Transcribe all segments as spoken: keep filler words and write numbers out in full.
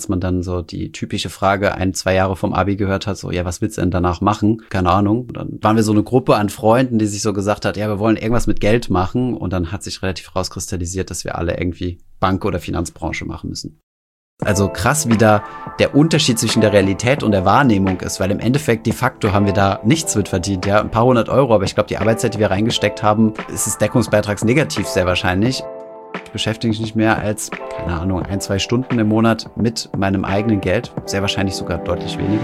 als man dann so die typische Frage ein, zwei Jahre vom Abi gehört hat, so, ja, was willst du denn danach machen? Keine Ahnung. Und dann waren wir so eine Gruppe an Freunden, die sich so gesagt hat, ja, wir wollen irgendwas mit Geld machen. Und dann hat sich relativ rauskristallisiert, dass wir alle irgendwie Bank- oder Finanzbranche machen müssen. Also krass, wie da der Unterschied zwischen der Realität und der Wahrnehmung ist, weil im Endeffekt de facto haben wir da nichts mit verdient, ja, ein paar hundert Euro, aber ich glaube, die Arbeitszeit, die wir reingesteckt haben, ist es deckungsbeitragsnegativ sehr wahrscheinlich. Ich beschäftige mich nicht mehr als, keine Ahnung, ein, zwei Stunden im Monat mit meinem eigenen Geld, sehr wahrscheinlich sogar deutlich weniger.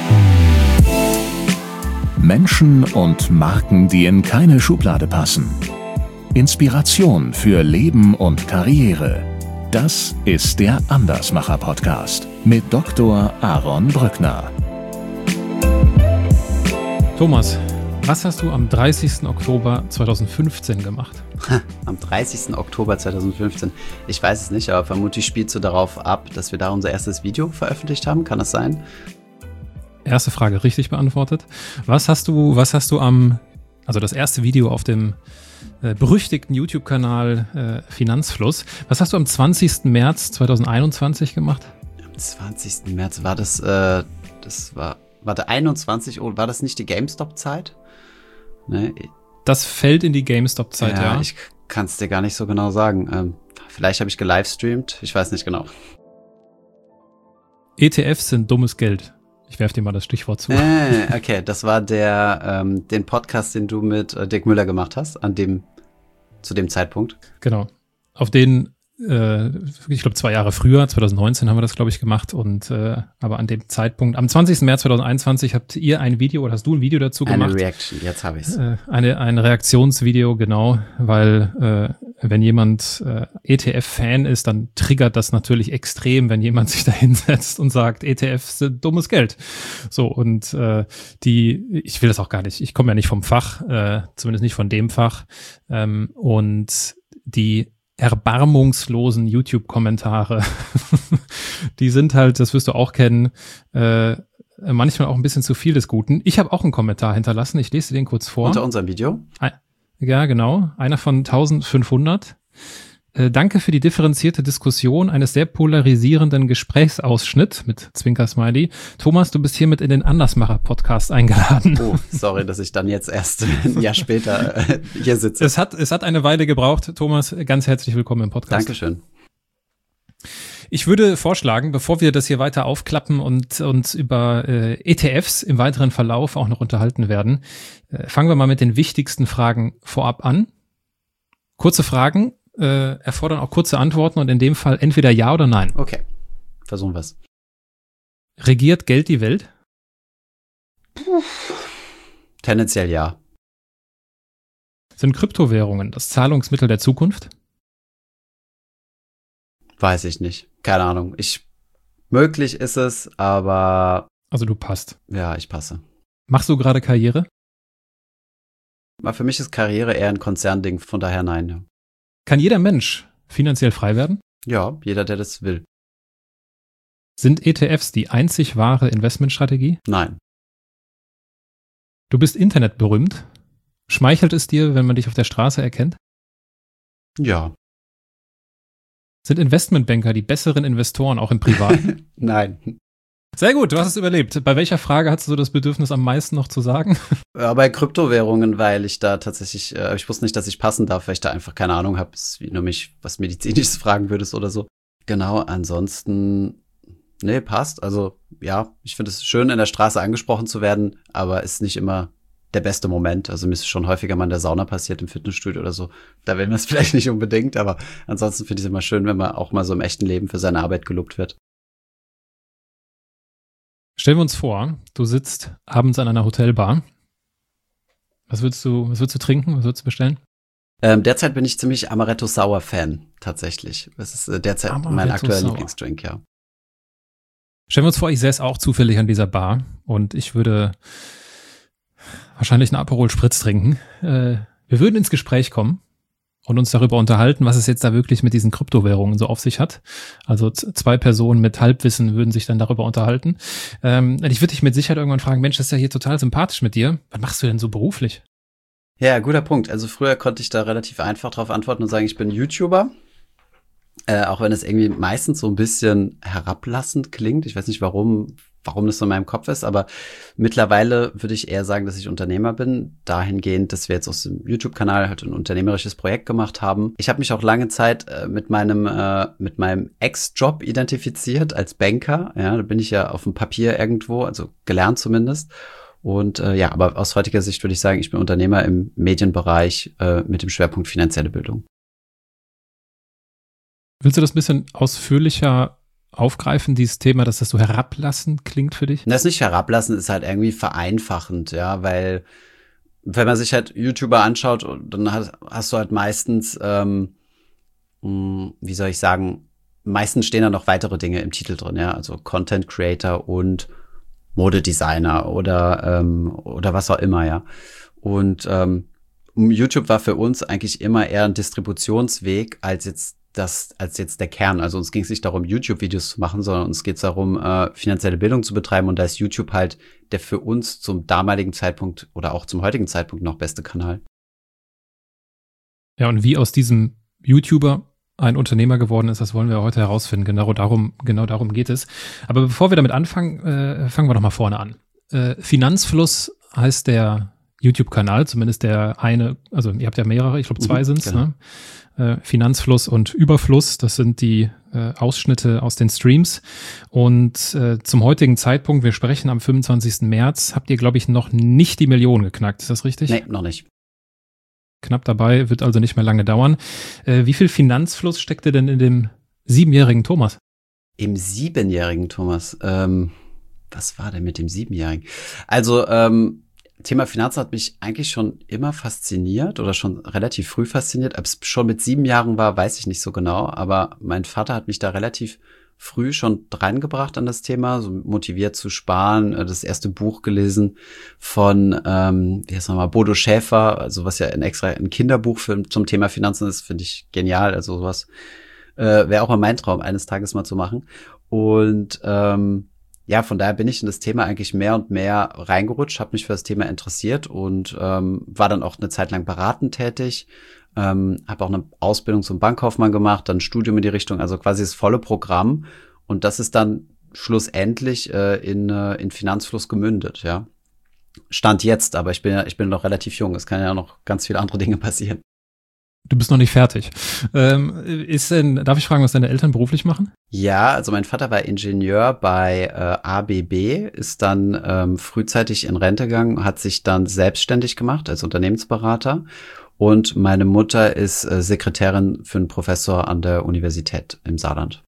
Menschen und Marken, die in keine Schublade passen. Inspiration für Leben und Karriere. Das ist der Andersmacher-Podcast mit Doktor Aaron Brückner. Thomas, was hast du am dreißigsten Oktober zweitausendfünfzehn gemacht? Am dreißigsten Oktober zweitausendfünfzehn. Ich weiß es nicht, aber vermutlich spielst du darauf ab, dass wir da unser erstes Video veröffentlicht haben. Kann das sein? Erste Frage richtig beantwortet. Was hast du, was hast du am, also das erste Video auf dem äh, berüchtigten YouTube-Kanal äh, Finanzfluss. Was hast du am zwanzigsten März zweitausendeinundzwanzig gemacht? Am zwanzigsten März war das, äh, das war, warte, einundzwanzig Uhr, war das nicht die GameStop-Zeit? Ne? Das fällt in die GameStop-Zeit, ja. Ja, ich kann es dir gar nicht so genau sagen. Ähm, vielleicht habe ich gelivestreamt, ich weiß nicht genau. E T Fs sind dummes Geld. Ich werfe dir mal das Stichwort zu. Äh, okay, das war der, ähm, den Podcast, den du mit äh, Dirk Müller gemacht hast, an dem, zu dem Zeitpunkt. Genau. Auf den, äh, ich glaube zwei Jahre früher, zweitausendneunzehn haben wir das, glaube ich, gemacht. Und äh, aber an dem Zeitpunkt, am zwanzigsten März zweitausendeinundzwanzig habt ihr ein Video, oder hast du ein Video dazu gemacht? Eine Reaction, jetzt habe ich es. Äh, eine, ein Reaktionsvideo, genau, weil äh, wenn jemand äh, E T F-Fan ist, dann triggert das natürlich extrem, wenn jemand sich da hinsetzt und sagt, E T Fs sind dummes Geld. So, und äh, die, ich will das auch gar nicht, ich komme ja nicht vom Fach, äh, zumindest nicht von dem Fach, ähm, und die erbarmungslosen YouTube-Kommentare, die sind halt, das wirst du auch kennen, äh, manchmal auch ein bisschen zu viel des Guten. Ich habe auch einen Kommentar hinterlassen, ich lese dir den kurz vor. Unter unserem Video? Ja, genau. Einer von eintausendfünfhundert. Äh, danke für die differenzierte Diskussion eines sehr polarisierenden Gesprächsausschnitt mit Zwinker-Smiley. Thomas, du bist hiermit in den Andersmacher-Podcast eingeladen. Oh, sorry, dass ich dann jetzt erst ein Jahr später äh, hier sitze. Es hat, es hat eine Weile gebraucht. Thomas, ganz herzlich willkommen im Podcast. Dankeschön. Ich würde vorschlagen, bevor wir das hier weiter aufklappen und uns über äh, E T Fs im weiteren Verlauf auch noch unterhalten werden, äh, fangen wir mal mit den wichtigsten Fragen vorab an. Kurze Fragen äh, erfordern auch kurze Antworten und in dem Fall entweder ja oder nein. Okay, versuchen wir es. Regiert Geld die Welt? Puh. Tendenziell ja. Sind Kryptowährungen das Zahlungsmittel der Zukunft? Weiß ich nicht. Keine Ahnung. Ich, möglich ist es, aber. Also du passt. Ja, ich passe. Machst du gerade Karriere? Aber für mich ist Karriere eher ein Konzernding, von daher nein. Ja. Kann jeder Mensch finanziell frei werden? Ja, jeder, der das will. Sind E T Fs die einzig wahre Investmentstrategie? Nein. Du bist internetberühmt. Schmeichelt es dir, wenn man dich auf der Straße erkennt? Ja. Sind Investmentbanker die besseren Investoren, auch im Privaten? Nein. Sehr gut, du hast es überlebt. Bei welcher Frage hast du so das Bedürfnis, am meisten noch zu sagen? Ja, bei Kryptowährungen, weil ich da tatsächlich, äh, ich wusste nicht, dass ich passen darf, weil ich da einfach keine Ahnung habe, wie du mich was Medizinisches fragen würdest oder so. Genau, ansonsten, nee, passt. Also ja, ich finde es schön, in der Straße angesprochen zu werden, aber ist nicht immer der beste Moment. Also mir ist schon häufiger mal in der Sauna passiert, im Fitnessstudio oder so. Da will man es vielleicht nicht unbedingt, aber ansonsten finde ich es immer schön, wenn man auch mal so im echten Leben für seine Arbeit gelobt wird. Stellen wir uns vor, du sitzt abends an einer Hotelbar. Was würdest du, was würdest du trinken? Was würdest du bestellen? Ähm, derzeit bin ich ziemlich Amaretto Sour Fan, tatsächlich. Das ist äh, derzeit Amaretto mein aktueller Sour. Lieblingsdrink, ja. Stellen wir uns vor, ich säße auch zufällig an dieser Bar und ich würde wahrscheinlich einen Aperol Spritz trinken. Äh, wir würden ins Gespräch kommen und uns darüber unterhalten, was es jetzt da wirklich mit diesen Kryptowährungen so auf sich hat. Also z- zwei Personen mit Halbwissen würden sich dann darüber unterhalten. Ähm, ich würde dich mit Sicherheit irgendwann fragen, Mensch, das ist ja hier total sympathisch mit dir. Was machst du denn so beruflich? Ja, guter Punkt. Also früher konnte ich da relativ einfach drauf antworten und sagen, ich bin YouTuber. Äh, auch wenn es irgendwie meistens so ein bisschen herablassend klingt. Ich weiß nicht, warum, warum das so in meinem Kopf ist, aber mittlerweile würde ich eher sagen, dass ich Unternehmer bin. Dahingehend, dass wir jetzt aus dem YouTube-Kanal halt ein unternehmerisches Projekt gemacht haben. Ich habe mich auch lange Zeit äh, mit meinem äh, mit meinem Ex-Job identifiziert als Banker. Ja, da bin ich ja auf dem Papier irgendwo, also gelernt zumindest. Und äh, ja, aber aus heutiger Sicht würde ich sagen, ich bin Unternehmer im Medienbereich äh, mit dem Schwerpunkt finanzielle Bildung. Willst du das ein bisschen ausführlicher aufgreifen, dieses Thema, dass das so herablassend klingt für dich? Das nicht herablassend, ist halt irgendwie vereinfachend, ja, weil wenn man sich halt YouTuber anschaut, dann hast, hast du halt meistens, ähm, mh, wie soll ich sagen, meistens stehen da noch weitere Dinge im Titel drin, ja, also Content Creator und Modedesigner oder ähm, oder was auch immer, ja. Und ähm, YouTube war für uns eigentlich immer eher ein Distributionsweg als jetzt das als jetzt der Kern. Also uns ging es nicht darum, YouTube-Videos zu machen, sondern uns geht es darum, äh, finanzielle Bildung zu betreiben. Und da ist YouTube halt der für uns zum damaligen Zeitpunkt oder auch zum heutigen Zeitpunkt noch beste Kanal. Ja, und wie aus diesem YouTuber ein Unternehmer geworden ist, das wollen wir heute herausfinden. Genau darum, genau darum geht es. Aber bevor wir damit anfangen, äh, fangen wir doch mal vorne an. Äh, Finanzfluss heißt der YouTube-Kanal, zumindest der eine, also ihr habt ja mehrere, ich glaube zwei mhm, sind es, genau. ne? äh, Finanzfluss und Überfluss, das sind die äh, Ausschnitte aus den Streams. Und äh, zum heutigen Zeitpunkt, wir sprechen am fünfundzwanzigsten März, habt ihr, glaube ich, noch nicht die Million geknackt, ist das richtig? Nee, noch nicht. Knapp dabei, wird also nicht mehr lange dauern. Äh, wie viel Finanzfluss steckte denn in dem siebenjährigen Thomas? Im siebenjährigen Thomas? Ähm, was war denn mit dem siebenjährigen? Also, ähm, Thema Finanzen hat mich eigentlich schon immer fasziniert oder schon relativ früh fasziniert. Ob es schon mit sieben Jahren war, weiß ich nicht so genau. Aber mein Vater hat mich da relativ früh schon reingebracht an das Thema, so motiviert zu sparen. Das erste Buch gelesen von, ähm, wie heißt nochmal, Bodo Schäfer, also was ja ein extra ein Kinderbuch für, zum Thema Finanzen ist, finde ich genial. Also sowas äh, wäre auch mal mein Traum, eines Tages mal zu machen. Und ähm, ja, von daher bin ich in das Thema eigentlich mehr und mehr reingerutscht, habe mich für das Thema interessiert und ähm, war dann auch eine Zeit lang beratend tätig, ähm, habe auch eine Ausbildung zum Bankkaufmann gemacht, dann ein Studium in die Richtung, also quasi das volle Programm. Und das ist dann schlussendlich äh, in, äh, in Finanzfluss gemündet, ja. Stand jetzt, aber ich bin ja, ich bin noch relativ jung, es kann ja noch ganz viele andere Dinge passieren. Du bist noch nicht fertig. Ähm, ist denn, darf ich fragen, was deine Eltern beruflich machen? Ja, also mein Vater war Ingenieur bei äh, A B B, ist dann ähm, frühzeitig in Rente gegangen, hat sich dann selbstständig gemacht als Unternehmensberater. Und meine Mutter ist äh, Sekretärin für einen Professor an der Universität im Saarland.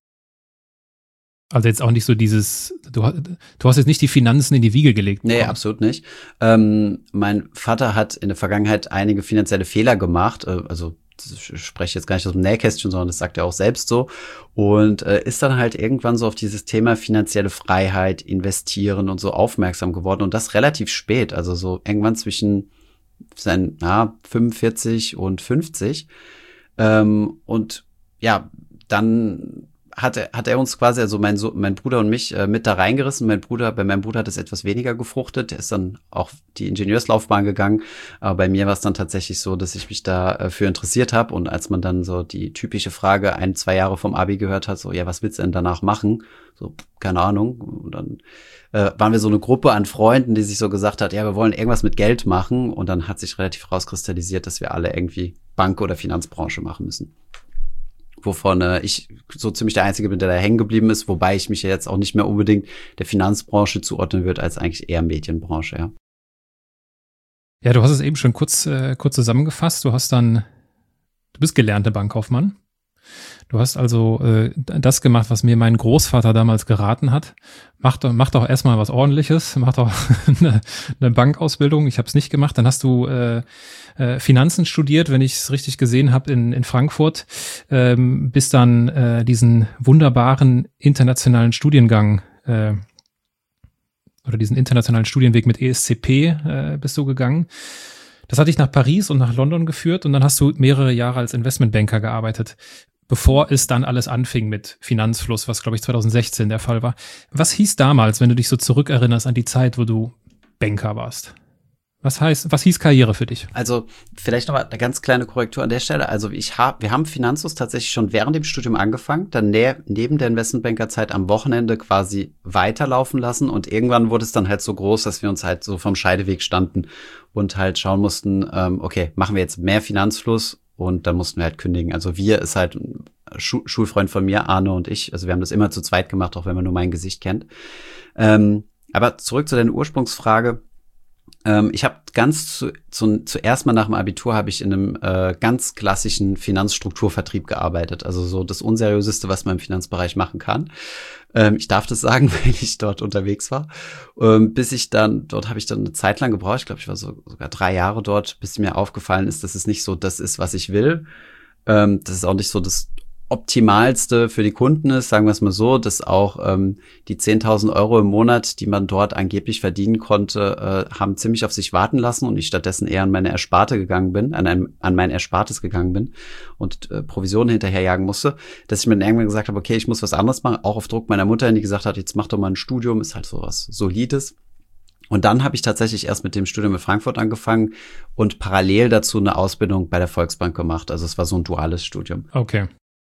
Also jetzt auch nicht so dieses, du, du hast jetzt nicht die Finanzen in die Wiege gelegt. Nee, bekommen. Absolut nicht. Ähm, mein Vater hat in der Vergangenheit einige finanzielle Fehler gemacht, äh, also ich spreche jetzt gar nicht aus dem Nähkästchen, sondern das sagt er auch selbst so. Und äh, ist dann halt irgendwann so auf dieses Thema finanzielle Freiheit, investieren und so aufmerksam geworden. Und das relativ spät, also so irgendwann zwischen seinen ja, fünfundvierzig und fünfzig. Ähm, und ja, dann hat er, hat er uns quasi, also mein, so mein Bruder und mich, äh, mit da reingerissen. Mein Bruder, bei meinem Bruder hat es etwas weniger gefruchtet. Der ist dann auch die Ingenieurslaufbahn gegangen. Aber bei mir war es dann tatsächlich so, dass ich mich dafür äh, interessiert habe. Und als man dann so die typische Frage ein, zwei Jahre vom Abi gehört hat, so, ja, was willst du denn danach machen? So, keine Ahnung. Und dann äh, waren wir so eine Gruppe an Freunden, die sich so gesagt hat, ja, wir wollen irgendwas mit Geld machen. Und dann hat sich relativ rauskristallisiert, dass wir alle irgendwie Bank- oder Finanzbranche machen müssen. Wovon äh, ich so ziemlich der Einzige bin, der da hängen geblieben ist, wobei ich mich ja jetzt auch nicht mehr unbedingt der Finanzbranche zuordnen würde, als eigentlich eher Medienbranche, ja. Ja, du hast es eben schon kurz, äh, kurz zusammengefasst. Du hast dann, du bist gelernter Bankkaufmann. Du hast also äh, das gemacht, was mir mein Großvater damals geraten hat. Mach doch, mach doch erstmal was Ordentliches, mach doch eine, eine Bankausbildung. Ich habe es nicht gemacht. Dann hast du äh, äh, Finanzen studiert, wenn ich es richtig gesehen habe, in, in Frankfurt. Ähm, bis dann äh, diesen wunderbaren internationalen Studiengang äh, oder diesen internationalen Studienweg mit E S C P äh, bist du gegangen. Das hat dich nach Paris und nach London geführt und dann hast du mehrere Jahre als Investmentbanker gearbeitet, bevor es dann alles anfing mit Finanzfluss, was, glaube ich, zwanzig sechzehn der Fall war. Was hieß damals, wenn du dich so zurückerinnerst an die Zeit, wo du Banker warst? Was heißt, was hieß Karriere für dich? Also vielleicht noch mal eine ganz kleine Korrektur an der Stelle. Also ich habe, wir haben Finanzus tatsächlich schon während dem Studium angefangen, dann ne- neben der Investmentbankerzeit am Wochenende quasi weiterlaufen lassen und irgendwann wurde es dann halt so groß, dass wir uns halt so vom Scheideweg standen und halt schauen mussten, ähm, okay, machen wir jetzt mehr Finanzfluss und dann mussten wir halt kündigen. Also wir ist halt ein Schu- Schulfreund von mir, Arne und ich. Also wir haben das immer zu zweit gemacht, auch wenn man nur mein Gesicht kennt. Ähm, aber zurück zu deiner Ursprungsfrage. Ähm, ich habe ganz zu, zu, zuerst mal nach dem Abitur habe ich in einem äh, ganz klassischen Finanzstrukturvertrieb gearbeitet. Also so das Unseriöseste, was man im Finanzbereich machen kann. Ähm, ich darf das sagen, weil ich dort unterwegs war. Ähm, bis ich dann, dort habe ich dann eine Zeit lang gebraucht. Ich glaube, ich war so, sogar drei Jahre dort, bis mir aufgefallen ist, dass es nicht so das ist, was ich will. Ähm, das ist auch nicht so das Optimalste für die Kunden ist, sagen wir es mal so, dass auch ähm, die zehntausend Euro im Monat, die man dort angeblich verdienen konnte, äh, haben ziemlich auf sich warten lassen und ich stattdessen eher an meine Ersparte gegangen bin, an, ein, an mein Erspartes gegangen bin und äh, Provisionen hinterherjagen musste, dass ich mir dann irgendwann gesagt habe, okay, ich muss was anderes machen, auch auf Druck meiner Mutter, die gesagt hat, jetzt mach doch mal ein Studium, ist halt so was Solides. Und dann habe ich tatsächlich erst mit dem Studium in Frankfurt angefangen und parallel dazu eine Ausbildung bei der Volksbank gemacht. Also es war so ein duales Studium. Okay.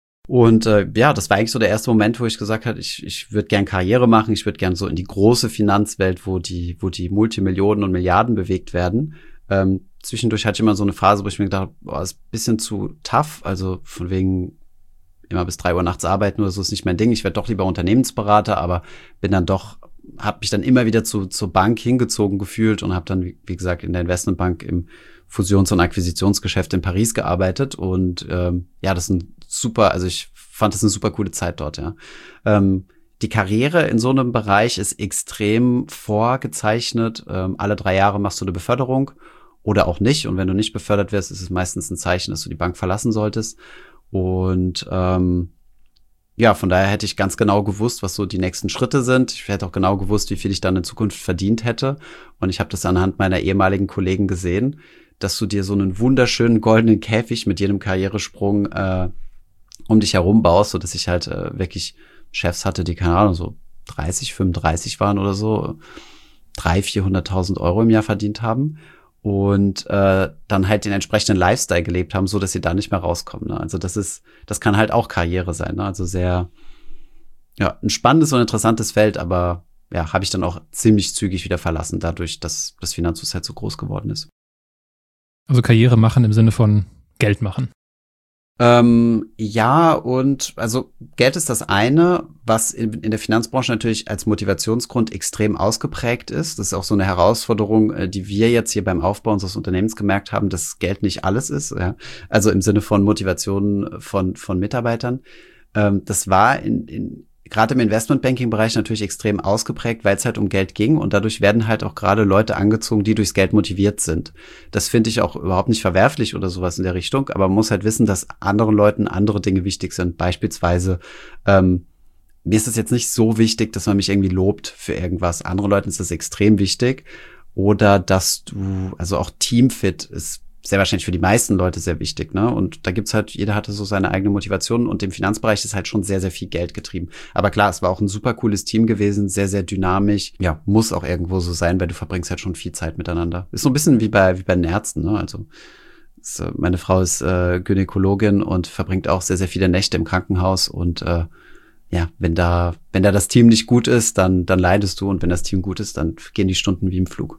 Und äh, ja, das war eigentlich so der erste Moment, wo ich gesagt habe, ich ich würde gern Karriere machen, ich würde gern so in die große Finanzwelt, wo die wo die Multimillionen und Milliarden bewegt werden. Ähm, zwischendurch hatte ich immer so eine Phase, wo ich mir gedacht habe, boah, ist ein bisschen zu tough, also von wegen immer bis drei Uhr nachts arbeiten oder so ist nicht mein Ding. Ich werde doch lieber Unternehmensberater, aber bin dann doch, habe mich dann immer wieder zu zur Bank hingezogen gefühlt und habe dann, wie, wie gesagt, in der Investmentbank im Fusions- und Akquisitionsgeschäft in Paris gearbeitet und ähm, ja, das ist ein super, also ich fand das eine super coole Zeit dort, ja. Ähm, die Karriere in so einem Bereich ist extrem vorgezeichnet. Ähm, alle drei Jahre machst du eine Beförderung oder auch nicht. Und wenn du nicht befördert wirst, ist es meistens ein Zeichen, dass du die Bank verlassen solltest. Und ähm, ja, von daher hätte ich ganz genau gewusst, was so die nächsten Schritte sind. Ich hätte auch genau gewusst, wie viel ich dann in Zukunft verdient hätte. Und ich habe das anhand meiner ehemaligen Kollegen gesehen, dass du dir so einen wunderschönen goldenen Käfig mit jedem Karrieresprung äh, um dich herum baust, so dass ich halt äh, wirklich Chefs hatte, die, keine Ahnung, so dreißig, fünfunddreißig waren oder so, dreihunderttausend, vierhunderttausend Euro im Jahr verdient haben und äh, dann halt den entsprechenden Lifestyle gelebt haben, so dass sie da nicht mehr rauskommen. Ne? Also das ist, das kann halt auch Karriere sein. Ne? Also sehr, ja, ein spannendes und interessantes Feld, aber ja, habe ich dann auch ziemlich zügig wieder verlassen, dadurch, dass das Finanzhaus halt so groß geworden ist. Also Karriere machen im Sinne von Geld machen. Ähm, ja, und also Geld ist das eine, was in, in der Finanzbranche natürlich als Motivationsgrund extrem ausgeprägt ist. Das ist auch so eine Herausforderung, die wir jetzt hier beim Aufbau unseres Unternehmens gemerkt haben, dass Geld nicht alles ist. Ja? Also im Sinne von Motivation von, von Mitarbeitern. Ähm, das war in, in gerade im Investmentbanking-Bereich natürlich extrem ausgeprägt, weil es halt um Geld ging und dadurch werden halt auch gerade Leute angezogen, die durchs Geld motiviert sind. Das finde ich auch überhaupt nicht verwerflich oder sowas in der Richtung, aber man muss halt wissen, dass anderen Leuten andere Dinge wichtig sind. Beispielsweise, ähm, mir ist es jetzt nicht so wichtig, dass man mich irgendwie lobt für irgendwas. Anderen Leuten ist das extrem wichtig. Oder dass du, also auch Teamfit ist sehr wahrscheinlich für die meisten Leute sehr wichtig, ne? Und da gibt's halt, jeder hatte so seine eigene Motivation und im Finanzbereich ist halt schon sehr, sehr viel Geld getrieben. Aber klar, es war auch ein super cooles Team gewesen, sehr, sehr dynamisch. Ja, muss auch irgendwo so sein, weil du verbringst halt schon viel Zeit miteinander. Ist so ein bisschen wie bei, wie bei den Ärzten, ne? Also, ist, meine Frau ist äh, Gynäkologin und verbringt auch sehr, sehr viele Nächte im Krankenhaus und äh, ja, wenn da, wenn da das Team nicht gut ist, dann, dann leidest du und wenn das Team gut ist, dann gehen die Stunden wie im Flug.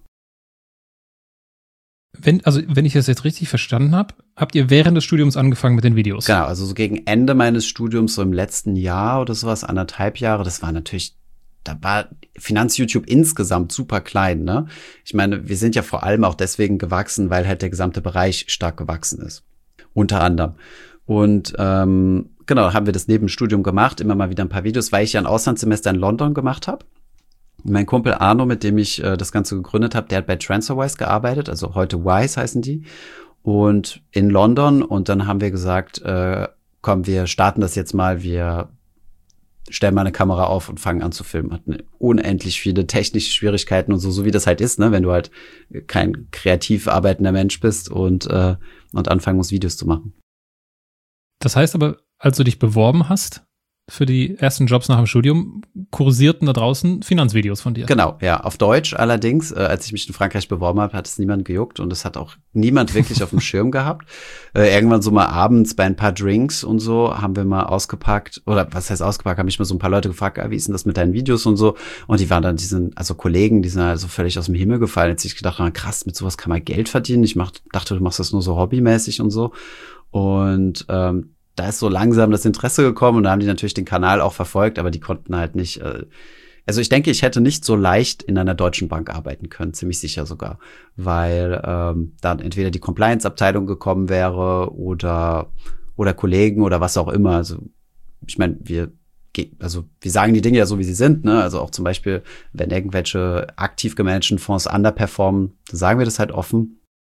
Wenn, also, wenn ich das jetzt richtig verstanden habe, habt ihr während des Studiums angefangen mit den Videos? Genau, also so gegen Ende meines Studiums, so im letzten Jahr oder sowas, anderthalb Jahre, das war natürlich, da war Finanz-YouTube insgesamt super klein, ne? Ich meine, wir sind ja vor allem auch deswegen gewachsen, weil halt der gesamte Bereich stark gewachsen ist. Unter anderem. Und ähm, genau, haben wir das neben dem Studium gemacht, immer mal wieder ein paar Videos, weil ich ja ein Auslandssemester in London gemacht habe. Mein Kumpel Arno, mit dem ich äh, das Ganze gegründet habe, der hat bei TransferWise gearbeitet, also heute Wise heißen die, und in London. Und dann haben wir gesagt, äh, komm, wir starten das jetzt mal, wir stellen mal eine Kamera auf und fangen an zu filmen. Hatten unendlich viele technische Schwierigkeiten und so, so wie das halt ist, ne, wenn du halt kein kreativ arbeitender Mensch bist und äh, und anfangen musst, Videos zu machen. Das heißt aber, als du dich beworben hast, für die ersten Jobs nach dem Studium kursierten da draußen Finanzvideos von dir. Genau, ja, auf Deutsch allerdings. Äh, als ich mich in Frankreich beworben habe, hat es niemand gejuckt und es hat auch niemand wirklich auf dem Schirm gehabt. Äh, irgendwann so mal abends bei ein paar Drinks und so haben wir mal ausgepackt, oder was heißt ausgepackt, haben mich mal so ein paar Leute gefragt, ah, wie ist denn das mit deinen Videos und so. Und die waren dann, die sind, also Kollegen, die sind also völlig aus dem Himmel gefallen. Jetzt ich gedacht, na, krass, mit sowas kann man Geld verdienen. Ich mach, dachte, du machst das nur so hobbymäßig und so. Und ähm, da ist so langsam das Interesse gekommen und da haben die natürlich den Kanal auch verfolgt, aber die konnten halt nicht, äh, also ich denke, ich hätte nicht so leicht in einer deutschen Bank arbeiten können, ziemlich sicher sogar, weil ähm, dann entweder die Compliance-Abteilung gekommen wäre oder oder Kollegen oder was auch immer. Also ich meine, wir also wir sagen die Dinge ja so, wie sie sind, ne? Also auch zum Beispiel, wenn irgendwelche aktiv gemanagten Fonds underperformen, dann sagen wir das halt offen.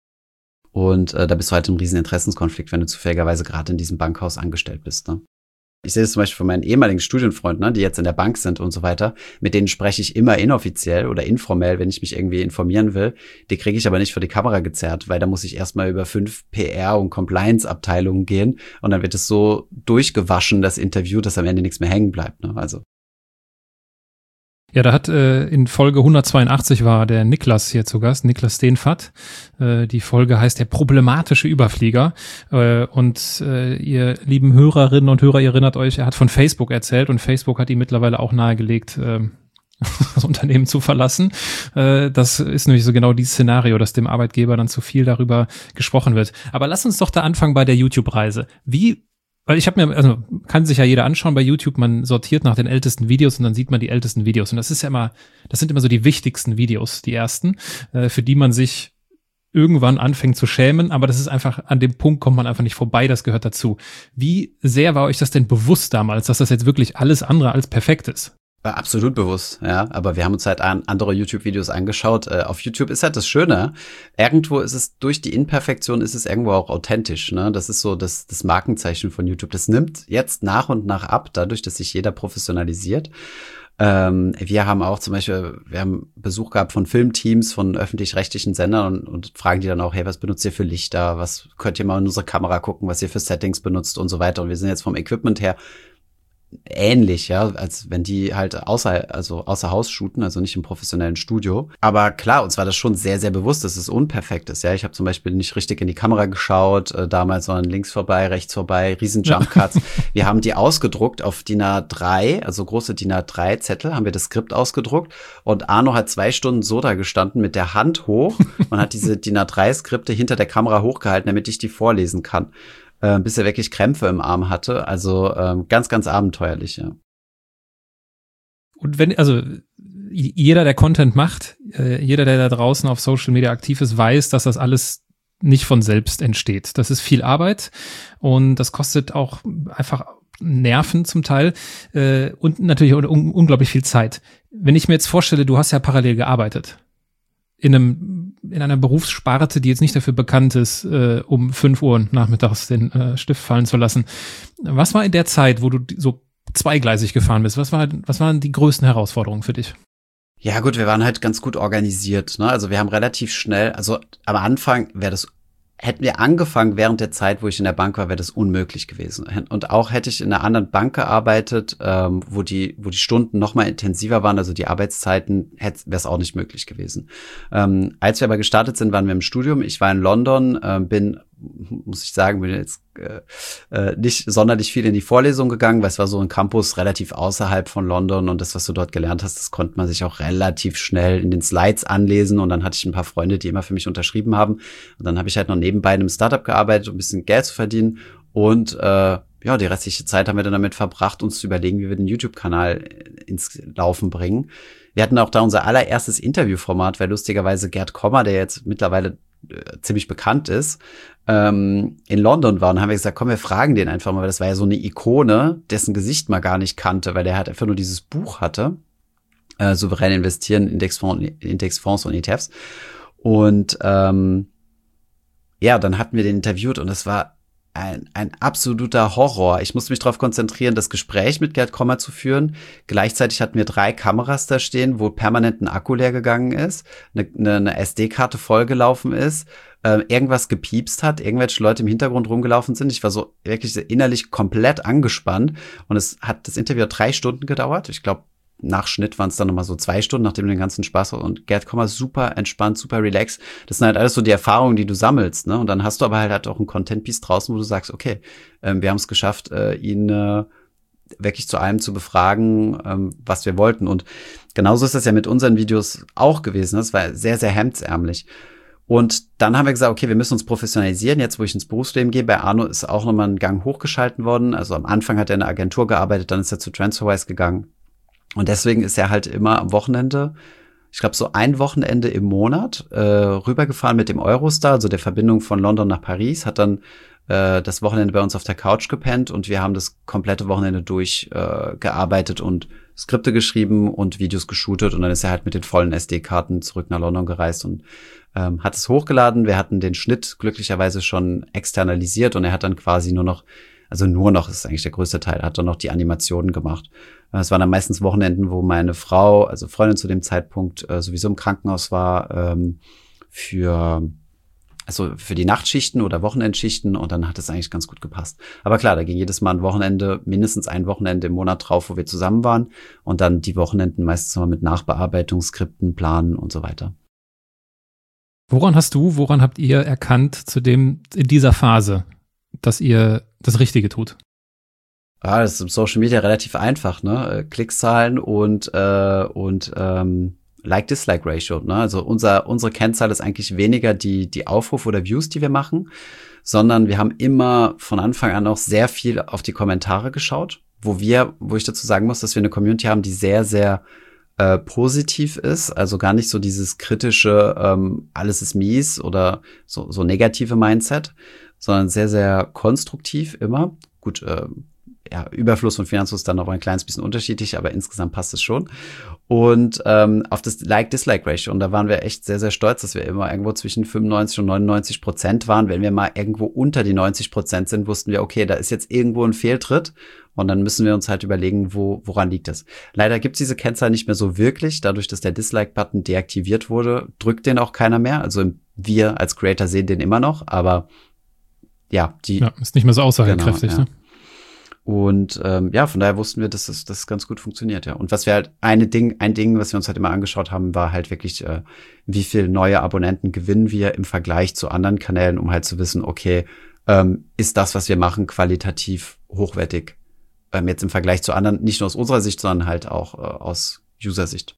Und äh, da bist du halt im riesen Interessenskonflikt, wenn du zufälligerweise gerade in diesem Bankhaus angestellt bist. Ne? Ich sehe das zum Beispiel von meinen ehemaligen Studienfreunden, ne, die jetzt in der Bank sind und so weiter. Mit denen spreche ich immer inoffiziell oder informell, wenn ich mich irgendwie informieren will. Die kriege ich aber nicht vor die Kamera gezerrt, weil da muss ich erstmal über fünf P R- und Compliance-Abteilungen gehen. Und dann wird es so durchgewaschen, das Interview, dass am Ende nichts mehr hängen bleibt. Ne? Also Ja, da hat äh, in Folge hundertzweiundachtzig war der Niklas hier zu Gast, Niklas Steenfatt. Äh, die Folge heißt der problematische Überflieger. Äh, und äh, ihr lieben Hörerinnen und Hörer, ihr erinnert euch, er hat von Facebook erzählt und Facebook hat ihm mittlerweile auch nahegelegt, äh, das Unternehmen zu verlassen. Äh, das ist nämlich so genau dieses Szenario, dass dem Arbeitgeber dann zu viel darüber gesprochen wird. Aber lass uns doch da anfangen bei der YouTube-Reise. Wie Weil ich habe mir, also kann sich ja jeder anschauen bei YouTube, man sortiert nach den ältesten Videos und dann sieht man die ältesten Videos. Und das ist ja immer, das sind immer so die wichtigsten Videos, die ersten, äh, für die man sich irgendwann anfängt zu schämen, aber das ist einfach, an dem Punkt kommt man einfach nicht vorbei, das gehört dazu. Wie sehr war euch das denn bewusst damals, dass das jetzt wirklich alles andere als perfekt ist? War absolut bewusst, ja, aber wir haben uns halt an andere YouTube-Videos angeschaut. Äh, auf YouTube ist halt das Schöne, irgendwo ist es, durch die Imperfektion ist es irgendwo auch authentisch, ne? Das ist so das, das Markenzeichen von YouTube. Das nimmt jetzt nach und nach ab, dadurch, dass sich jeder professionalisiert. Ähm, wir haben auch zum Beispiel, wir haben Besuch gehabt von Filmteams, von öffentlich-rechtlichen Sendern und, und fragen die dann auch, hey, was benutzt ihr für Lichter? Was könnt ihr mal in unsere Kamera gucken, was ihr für Settings benutzt und so weiter. Und wir sind jetzt vom Equipment her ähnlich, ja, als wenn die halt außer, also außer Haus shooten, also nicht im professionellen Studio. Aber klar, uns war das schon sehr, sehr bewusst, dass es unperfekt ist, ja. Ich habe zum Beispiel nicht richtig in die Kamera geschaut, äh, damals, sondern links vorbei, rechts vorbei, riesen Jump Cuts. Ja. Wir haben die ausgedruckt auf D I N A drei, also große D I N A drei Zettel, haben wir das Skript ausgedruckt und Arno hat zwei Stunden so da gestanden mit der Hand hoch und hat diese D I N A drei Skripte hinter der Kamera hochgehalten, damit ich die vorlesen kann. Äh, bis er wirklich Krämpfe im Arm hatte. Also ähm, ganz, ganz abenteuerlich, ja. Und wenn, also jeder, der Content macht, äh, jeder, der da draußen auf Social Media aktiv ist, weiß, dass das alles nicht von selbst entsteht. Das ist viel Arbeit und das kostet auch einfach Nerven zum Teil äh, und natürlich un- unglaublich viel Zeit. Wenn ich mir jetzt vorstelle, du hast ja parallel gearbeitet. In einem in einer Berufssparte, die jetzt nicht dafür bekannt ist, äh, um fünf Uhr nachmittags den äh, Stift fallen zu lassen. Was war in der Zeit, wo du so zweigleisig gefahren bist? Was war, was waren die größten Herausforderungen für dich? Ja gut, wir waren halt ganz gut organisiert, ne? Also wir haben relativ schnell, also am Anfang wäre das, hätten wir angefangen während der Zeit, wo ich in der Bank war, wäre das unmöglich gewesen. Und auch hätte ich in einer anderen Bank gearbeitet, ähm, wo die, wo die Stunden noch mal intensiver waren, also die Arbeitszeiten, wäre es auch nicht möglich gewesen. Ähm, als wir aber gestartet sind, waren wir im Studium. Ich war in London, äh, bin, muss ich sagen, bin jetzt äh, äh, nicht sonderlich viel in die Vorlesung gegangen, weil es war so ein Campus relativ außerhalb von London und das, was du dort gelernt hast, das konnte man sich auch relativ schnell in den Slides anlesen und dann hatte ich ein paar Freunde, die immer für mich unterschrieben haben und dann habe ich halt noch nebenbei in einem Startup gearbeitet, um ein bisschen Geld zu verdienen und äh, ja, die restliche Zeit haben wir dann damit verbracht, uns zu überlegen, wie wir den YouTube-Kanal ins Laufen bringen. Wir hatten auch da unser allererstes Interviewformat, weil lustigerweise Gerd Kommer, der jetzt mittlerweile äh, ziemlich bekannt ist, ähm, in London war und haben wir gesagt, komm, wir fragen den einfach mal, weil das war ja so eine Ikone, dessen Gesicht man gar nicht kannte, weil der halt einfach nur dieses Buch hatte, äh, souverän investieren, Indexfonds, Indexfonds und E T Fs. Und ähm, ja, dann hatten wir den interviewt und es war ein, ein absoluter Horror. Ich musste mich darauf konzentrieren, das Gespräch mit Gerd Kommer zu führen. Gleichzeitig hatten wir drei Kameras da stehen, wo permanent ein Akku leer gegangen ist, eine, eine, eine S D-Karte vollgelaufen ist, äh, irgendwas gepiepst hat, irgendwelche Leute im Hintergrund rumgelaufen sind. Ich war so wirklich innerlich komplett angespannt und es hat das Interview hat drei Stunden gedauert. Ich glaube, nach Schnitt waren es dann nochmal so zwei Stunden, nachdem du den ganzen Spaß hast. Und Gerd Kommer super entspannt, super relaxed. Das sind halt alles so die Erfahrungen, die du sammelst, ne? Und dann hast du aber halt, halt auch ein Content-Piece draußen, wo du sagst, okay, ähm, wir haben es geschafft, äh, ihn äh, wirklich zu allem zu befragen, ähm, was wir wollten. Und genauso ist das ja mit unseren Videos auch gewesen. Das war sehr, sehr hemdsärmlich. Und dann haben wir gesagt, okay, wir müssen uns professionalisieren. Jetzt, wo ich ins Berufsleben gehe, bei Arno ist auch nochmal ein Gang hochgeschalten worden. Also am Anfang hat er in einer Agentur gearbeitet, dann ist er zu TransferWise gegangen. Und deswegen ist er halt immer am Wochenende, ich glaube so ein Wochenende im Monat, äh, rübergefahren mit dem Eurostar, also der Verbindung von London nach Paris, hat dann äh, das Wochenende bei uns auf der Couch gepennt und wir haben das komplette Wochenende durch äh, gearbeitet und Skripte geschrieben und Videos geshootet und dann ist er halt mit den vollen S D-Karten zurück nach London gereist und ähm, hat es hochgeladen. Wir hatten den Schnitt glücklicherweise schon externalisiert und er hat dann quasi nur noch Also nur noch, das ist eigentlich der größte Teil, hat dann noch die Animationen gemacht. Es waren dann meistens Wochenenden, wo meine Frau, also Freundin zu dem Zeitpunkt, äh, sowieso im Krankenhaus war, ähm, für, also für die Nachtschichten oder Wochenendschichten und dann hat es eigentlich ganz gut gepasst. Aber klar, da ging jedes Mal ein Wochenende, mindestens ein Wochenende im Monat drauf, wo wir zusammen waren und dann die Wochenenden meistens mal mit Nachbearbeitung, Skripten, Planen und so weiter. Woran hast du, woran habt ihr erkannt zu dem, in dieser Phase, dass ihr das Richtige tut? Ja, das ist im Social Media relativ einfach, ne? Klickszahlen und äh, und ähm, Like-Dislike-Ratio, ne? Also unser unsere Kennzahl ist eigentlich weniger die die Aufrufe oder Views, die wir machen, sondern wir haben immer von Anfang an auch sehr viel auf die Kommentare geschaut, wo wir, wo ich dazu sagen muss, dass wir eine Community haben, die sehr, sehr äh, positiv ist, also gar nicht so dieses kritische, ähm, alles ist mies oder so so negative Mindset, sondern sehr, sehr konstruktiv immer. Gut, äh, ja, Überfluss und Finanzfluss ist dann noch ein kleines bisschen unterschiedlich, aber insgesamt passt es schon. Und ähm, auf das Like-Dislike-Ratio, und da waren wir echt sehr, sehr stolz, dass wir immer irgendwo zwischen fünfundneunzig und neunundneunzig Prozent waren. Wenn wir mal irgendwo unter die neunzig Prozent sind, wussten wir, okay, da ist jetzt irgendwo ein Fehltritt und dann müssen wir uns halt überlegen, wo woran liegt das. Leider gibt's diese Kennzahl nicht mehr so wirklich, dadurch, dass der Dislike-Button deaktiviert wurde, drückt den auch keiner mehr. Also wir als Creator sehen den immer noch, aber ja, die ja, ist nicht mehr so aussagekräftig, genau, ja. ne? Und ähm, ja, von daher wussten wir, dass das, das ganz gut funktioniert, ja. Und was wir halt, eine Ding, ein Ding, was wir uns halt immer angeschaut haben, war halt wirklich, äh, wie viel neue Abonnenten gewinnen wir im Vergleich zu anderen Kanälen, um halt zu wissen, okay, ähm, ist das, was wir machen, qualitativ hochwertig? Ähm, jetzt im Vergleich zu anderen, nicht nur aus unserer Sicht, sondern halt auch äh, aus User-Sicht.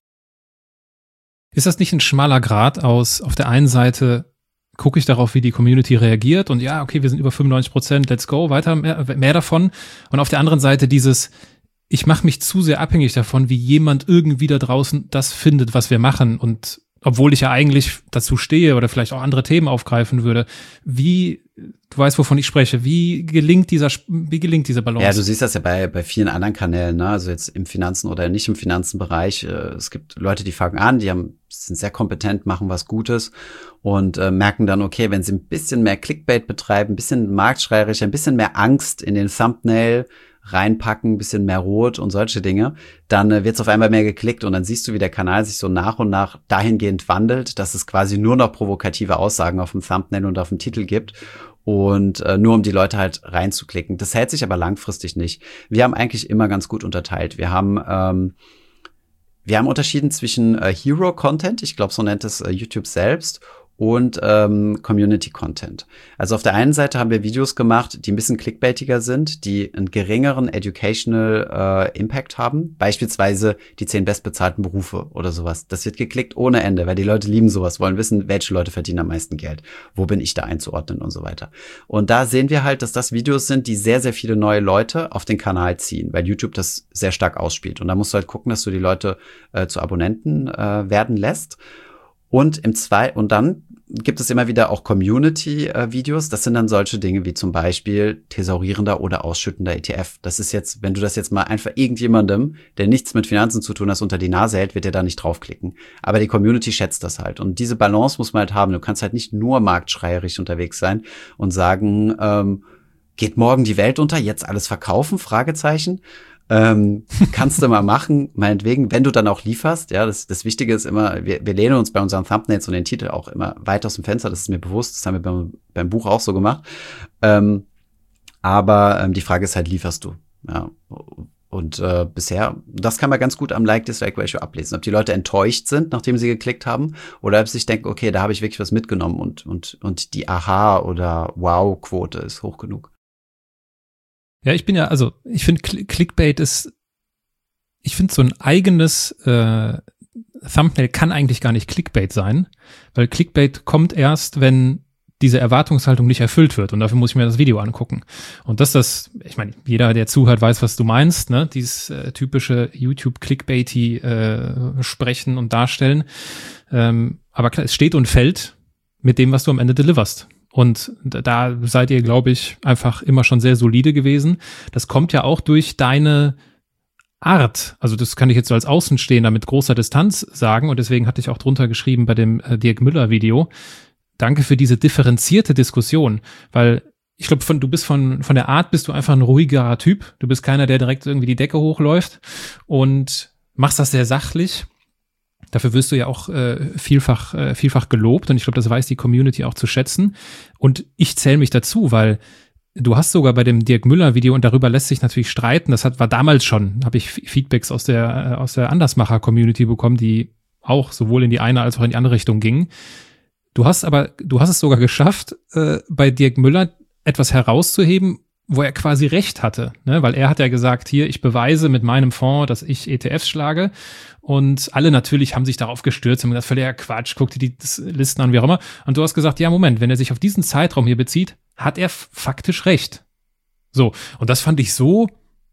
Ist das nicht ein schmaler Grat aus, auf der einen Seite gucke ich darauf, wie die Community reagiert und ja, okay, wir sind über fünfundneunzig Prozent, let's go, weiter, mehr, mehr davon. Und auf der anderen Seite dieses, ich mache mich zu sehr abhängig davon, wie jemand irgendwie da draußen das findet, was wir machen. Und obwohl ich ja eigentlich dazu stehe oder vielleicht auch andere Themen aufgreifen würde, wie, du weißt, wovon ich spreche, wie gelingt dieser, wie gelingt diese Balance? Ja, du siehst das ja bei bei vielen anderen Kanälen, ne? Also jetzt im Finanzen oder nicht im Finanzenbereich. Äh, es gibt Leute, die fangen an, die haben sind sehr kompetent, machen was Gutes und äh, merken dann, okay, wenn sie ein bisschen mehr Clickbait betreiben, ein bisschen marktschreierisch, ein bisschen mehr Angst in den Thumbnail reinpacken, ein bisschen mehr Rot und solche Dinge, dann äh, wird es auf einmal mehr geklickt und dann siehst du, wie der Kanal sich so nach und nach dahingehend wandelt, dass es quasi nur noch provokative Aussagen auf dem Thumbnail und auf dem Titel gibt und äh, nur um die Leute halt reinzuklicken. Das hält sich aber langfristig nicht. Wir haben eigentlich immer ganz gut unterteilt. Wir haben ähm, wir haben unterschieden zwischen äh, Hero-Content, ich glaube, so nennt es äh, YouTube selbst, und ähm, Community-Content. Also auf der einen Seite haben wir Videos gemacht, die ein bisschen clickbaitiger sind, die einen geringeren Educational äh, Impact haben. Beispielsweise die zehn bestbezahlten Berufe oder sowas. Das wird geklickt ohne Ende, weil die Leute lieben sowas, wollen wissen, welche Leute verdienen am meisten Geld. Wo bin ich da einzuordnen und so weiter. Und da sehen wir halt, dass das Videos sind, die sehr, sehr viele neue Leute auf den Kanal ziehen, weil YouTube das sehr stark ausspielt. Und da musst du halt gucken, dass du die Leute äh, zu Abonnenten äh, werden lässt. Und im zwei und dann gibt es immer wieder auch Community-Videos. Das sind dann solche Dinge wie zum Beispiel thesaurierender oder ausschüttender E T F. Das ist jetzt, wenn du das jetzt mal einfach irgendjemandem, der nichts mit Finanzen zu tun hat, unter die Nase hält, wird der da nicht draufklicken. Aber die Community schätzt das halt. Und diese Balance muss man halt haben. Du kannst halt nicht nur marktschreierisch unterwegs sein und sagen, ähm, geht morgen die Welt unter, jetzt alles verkaufen, Fragezeichen. Ähm, kannst du mal machen, meinetwegen, wenn du dann auch lieferst. Ja, das, das Wichtige ist immer, wir, wir lehnen uns bei unseren Thumbnails und den Titel auch immer weit aus dem Fenster, das ist mir bewusst, das haben wir beim, beim Buch auch so gemacht. Ähm, aber ähm, die Frage ist halt, lieferst du? Ja, und äh, bisher, das kann man ganz gut am Like-Dislike-Ratio ablesen, ob die Leute enttäuscht sind, nachdem sie geklickt haben, oder ob sie sich denken, okay, da habe ich wirklich was mitgenommen und, und, und die Aha- oder Wow-Quote ist hoch genug. Ja, ich bin ja, also ich finde Clickbait ist, ich finde so ein eigenes äh, Thumbnail kann eigentlich gar nicht Clickbait sein, weil Clickbait kommt erst, wenn diese Erwartungshaltung nicht erfüllt wird und dafür muss ich mir das Video angucken. Und das das, ich meine, jeder, der zuhört, weiß, was du meinst, ne? Dieses äh, typische YouTube-Clickbaity äh, Sprechen und Darstellen. Ähm, aber klar, es steht und fällt mit dem, was du am Ende deliverst. Und da seid ihr, glaube ich, einfach immer schon sehr solide gewesen. Das kommt ja auch durch deine Art. Also das kann ich jetzt so als Außenstehender mit großer Distanz sagen. Und deswegen hatte ich auch drunter geschrieben bei dem äh, Dirk Müller-Video, danke für diese differenzierte Diskussion. Weil ich glaube, von du bist von von der Art bist du einfach ein ruhigerer Typ. Du bist keiner, der direkt irgendwie die Decke hochläuft und machst das sehr sachlich. Dafür wirst du ja auch äh, vielfach äh, vielfach gelobt und ich glaube, das weiß die Community auch zu schätzen. Und ich zähle mich dazu, weil du hast sogar bei dem Dirk Müller-Video, und darüber lässt sich natürlich streiten, das hat war damals schon, habe ich Feedbacks aus der äh, aus der Andersmacher-Community bekommen, die auch sowohl in die eine als auch in die andere Richtung gingen. Du hast aber, du hast es sogar geschafft, äh, bei Dirk Müller etwas herauszuheben, wo er quasi recht hatte, ne? Weil er hat ja gesagt, hier, ich beweise mit meinem Fonds, dass ich E T Fs schlage. Und alle natürlich haben sich darauf gestürzt und gesagt, völliger Quatsch, guck dir die Listen an, wie auch immer. Und du hast gesagt, ja, Moment, wenn er sich auf diesen Zeitraum hier bezieht, hat er faktisch recht. So, und das fand ich so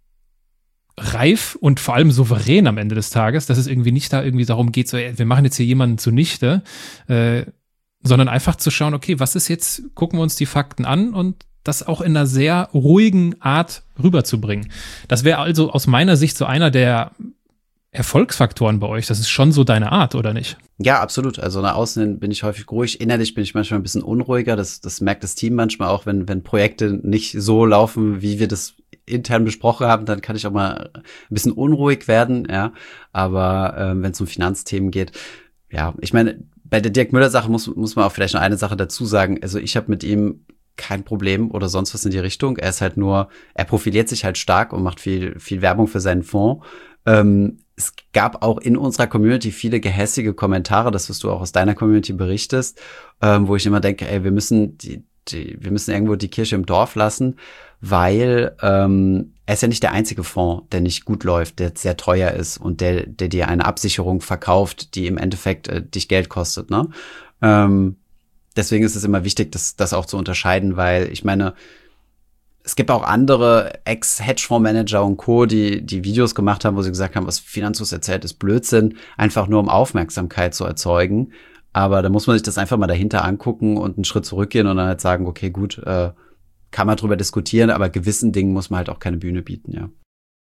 reif und vor allem souverän am Ende des Tages, dass es irgendwie nicht da irgendwie darum geht, so, ey, wir machen jetzt hier jemanden zunichte, äh, sondern einfach zu schauen, okay, was ist jetzt, gucken wir uns die Fakten an und das auch in einer sehr ruhigen Art rüberzubringen. Das wäre also aus meiner Sicht so einer der Erfolgsfaktoren bei euch. Das ist schon so deine Art, oder nicht? Ja, absolut. Also nach außen hin bin ich häufig ruhig. Innerlich bin ich manchmal ein bisschen unruhiger. Das, das merkt das Team manchmal auch, wenn, wenn Projekte nicht so laufen, wie wir das intern besprochen haben, dann kann ich auch mal ein bisschen unruhig werden, ja. Aber ähm, wenn es um Finanzthemen geht, ja, ich meine, bei der Dirk Müller-Sache muss, muss man auch vielleicht noch eine Sache dazu sagen. Also ich habe mit ihm kein Problem oder sonst was in die Richtung. Er ist halt nur, er profiliert sich halt stark und macht viel, viel Werbung für seinen Fonds. Ähm, es gab auch in unserer Community viele gehässige Kommentare, das, was du auch aus deiner Community berichtest, ähm, wo ich immer denke, ey, wir müssen die, die, wir müssen irgendwo die Kirche im Dorf lassen, weil ähm, er ist ja nicht der einzige Fonds, der nicht gut läuft, der sehr teuer ist und der, der dir eine Absicherung verkauft, die im Endeffekt äh, dich Geld kostet, ne? Ähm, deswegen ist es immer wichtig, das, das auch zu unterscheiden, weil ich meine, es gibt auch andere Ex-Hedgefonds-Manager und Co., die die Videos gemacht haben, wo sie gesagt haben, was Finanzus erzählt, ist Blödsinn, einfach nur um Aufmerksamkeit zu erzeugen. Aber da muss man sich das einfach mal dahinter angucken und einen Schritt zurückgehen und dann halt sagen, okay, gut, äh, kann man drüber diskutieren, aber gewissen Dingen muss man halt auch keine Bühne bieten, ja.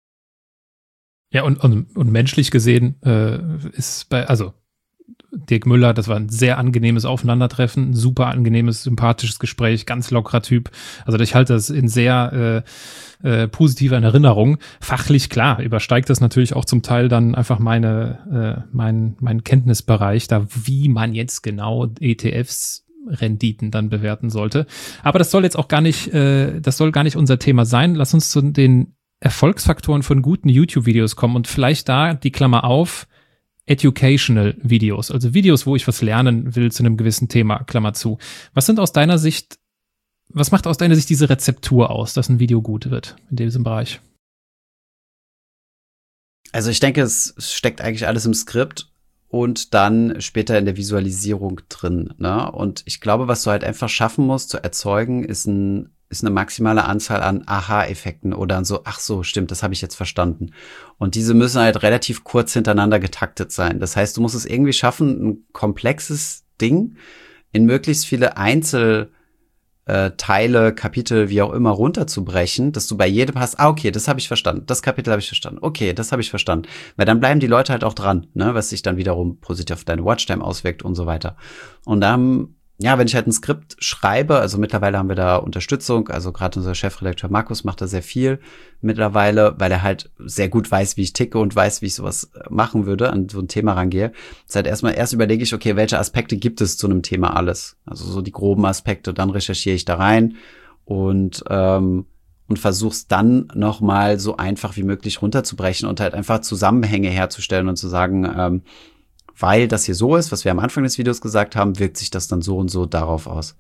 Ja, und, und, und menschlich gesehen äh, ist bei, also Dirk Müller, das war ein sehr angenehmes Aufeinandertreffen, super angenehmes, sympathisches Gespräch, ganz lockerer Typ. Also ich halte das in sehr äh, äh, positiver Erinnerung. Fachlich, klar, übersteigt das natürlich auch zum Teil dann einfach meine äh, mein, mein Kenntnisbereich, da wie man jetzt genau E T Fs Renditen dann bewerten sollte. Aber das soll jetzt auch gar nicht, äh, das soll gar nicht unser Thema sein. Lass uns zu den Erfolgsfaktoren von guten YouTube-Videos kommen und vielleicht da die Klammer auf, Educational Videos, also Videos, wo ich was lernen will zu einem gewissen Thema, Klammer zu. Was sind aus deiner Sicht, was macht aus deiner Sicht diese Rezeptur aus, dass ein Video gut wird in diesem Bereich? Also ich denke, es steckt eigentlich alles im Skript und dann später in der Visualisierung drin, ne? Und ich glaube, was du halt einfach schaffen musst zu erzeugen, ist ein ist eine maximale Anzahl an Aha-Effekten oder an so, ach so, stimmt, das habe ich jetzt verstanden. Und diese müssen halt relativ kurz hintereinander getaktet sein. Das heißt, du musst es irgendwie schaffen, ein komplexes Ding in möglichst viele Einzelteile, Kapitel, wie auch immer, runterzubrechen, dass du bei jedem hast, ah, okay, das habe ich verstanden, das Kapitel habe ich verstanden, okay, das habe ich verstanden. Weil dann bleiben die Leute halt auch dran, ne, was sich dann wiederum positiv auf deine Watchtime auswirkt und so weiter. Und dann ja, wenn ich halt ein Skript schreibe, also mittlerweile haben wir da Unterstützung, also gerade unser Chefredakteur Markus macht da sehr viel mittlerweile, weil er halt sehr gut weiß, wie ich ticke und weiß, wie ich sowas machen würde, an so ein Thema rangehe. Das heißt, erstmal, erst überlege ich, okay, welche Aspekte gibt es zu einem Thema alles? Also so die groben Aspekte, dann recherchiere ich da rein und ähm, und versuch's dann nochmal so einfach wie möglich runterzubrechen und halt einfach Zusammenhänge herzustellen und zu sagen, ähm, weil das hier so ist, was wir am Anfang des Videos gesagt haben, wirkt sich das dann so und so darauf aus.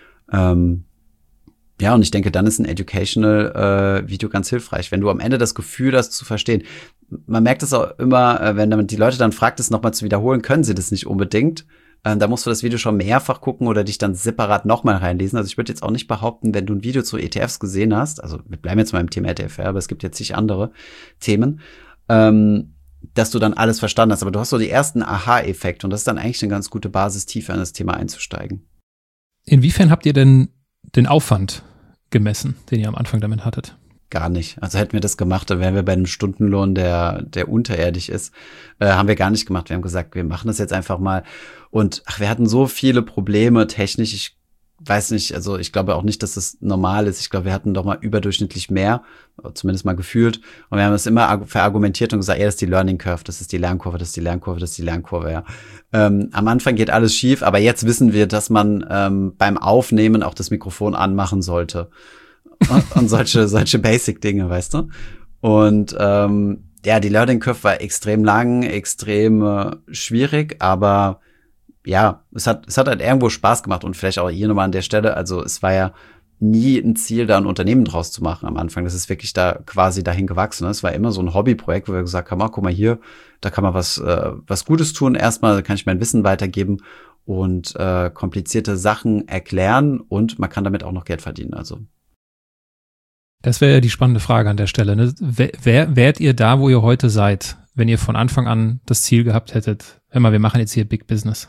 Ähm, ja, und ich denke, dann ist ein Educational-Video äh, ganz hilfreich, wenn du am Ende das Gefühl hast, zu verstehen. Man merkt es auch immer, äh, wenn damit die Leute dann fragt, es nochmal zu wiederholen, können sie das nicht unbedingt. Ähm, da musst du das Video schon mehrfach gucken oder dich dann separat nochmal reinlesen. Also ich würde jetzt auch nicht behaupten, wenn du ein Video zu E T Fs gesehen hast, also wir bleiben jetzt mal im Thema E T F, ja, aber es gibt jetzt zig andere Themen, ähm, dass du dann alles verstanden hast. Aber du hast so die ersten Aha-Effekte und das ist dann eigentlich eine ganz gute Basis, tiefer in das Thema einzusteigen. Inwiefern habt ihr denn den Aufwand gemessen, den ihr am Anfang damit hattet? Gar nicht. Also hätten wir das gemacht, dann wären wir bei einem Stundenlohn, der der unterirdisch ist. Äh, haben wir gar nicht gemacht. Wir haben gesagt, wir machen das jetzt einfach mal. Und ach, wir hatten so viele Probleme technisch. Ich weiß nicht, also ich glaube auch nicht, dass das normal ist. Ich glaube, wir hatten doch mal überdurchschnittlich mehr, zumindest mal gefühlt. Und wir haben es immer verargumentiert und gesagt, ja, das ist die Learning Curve, das ist die Lernkurve, das ist die Lernkurve, das ist die Lernkurve, ja. Ähm, am Anfang geht alles schief, aber jetzt wissen wir, dass man ähm, beim Aufnehmen auch das Mikrofon anmachen sollte. Und, und solche, solche Basic-Dinge, weißt du? Und ähm, ja, die Learning Curve war extrem lang, extrem äh, schwierig, aber ja, es hat, es hat halt irgendwo Spaß gemacht und vielleicht auch hier nochmal an der Stelle, also es war ja nie ein Ziel, da ein Unternehmen draus zu machen am Anfang. Das ist wirklich da quasi dahin gewachsen. Es war immer so ein Hobbyprojekt, wo wir gesagt haben, ah, guck mal hier, da kann man was, äh, was Gutes tun. Erstmal kann ich mein Wissen weitergeben und äh, komplizierte Sachen erklären und man kann damit auch noch Geld verdienen. Also das wäre ja die spannende Frage an der Stelle. Ne? Wär, wärt ihr da, wo ihr heute seid, wenn ihr von Anfang an das Ziel gehabt hättet, hör mal, wir machen jetzt hier Big Business?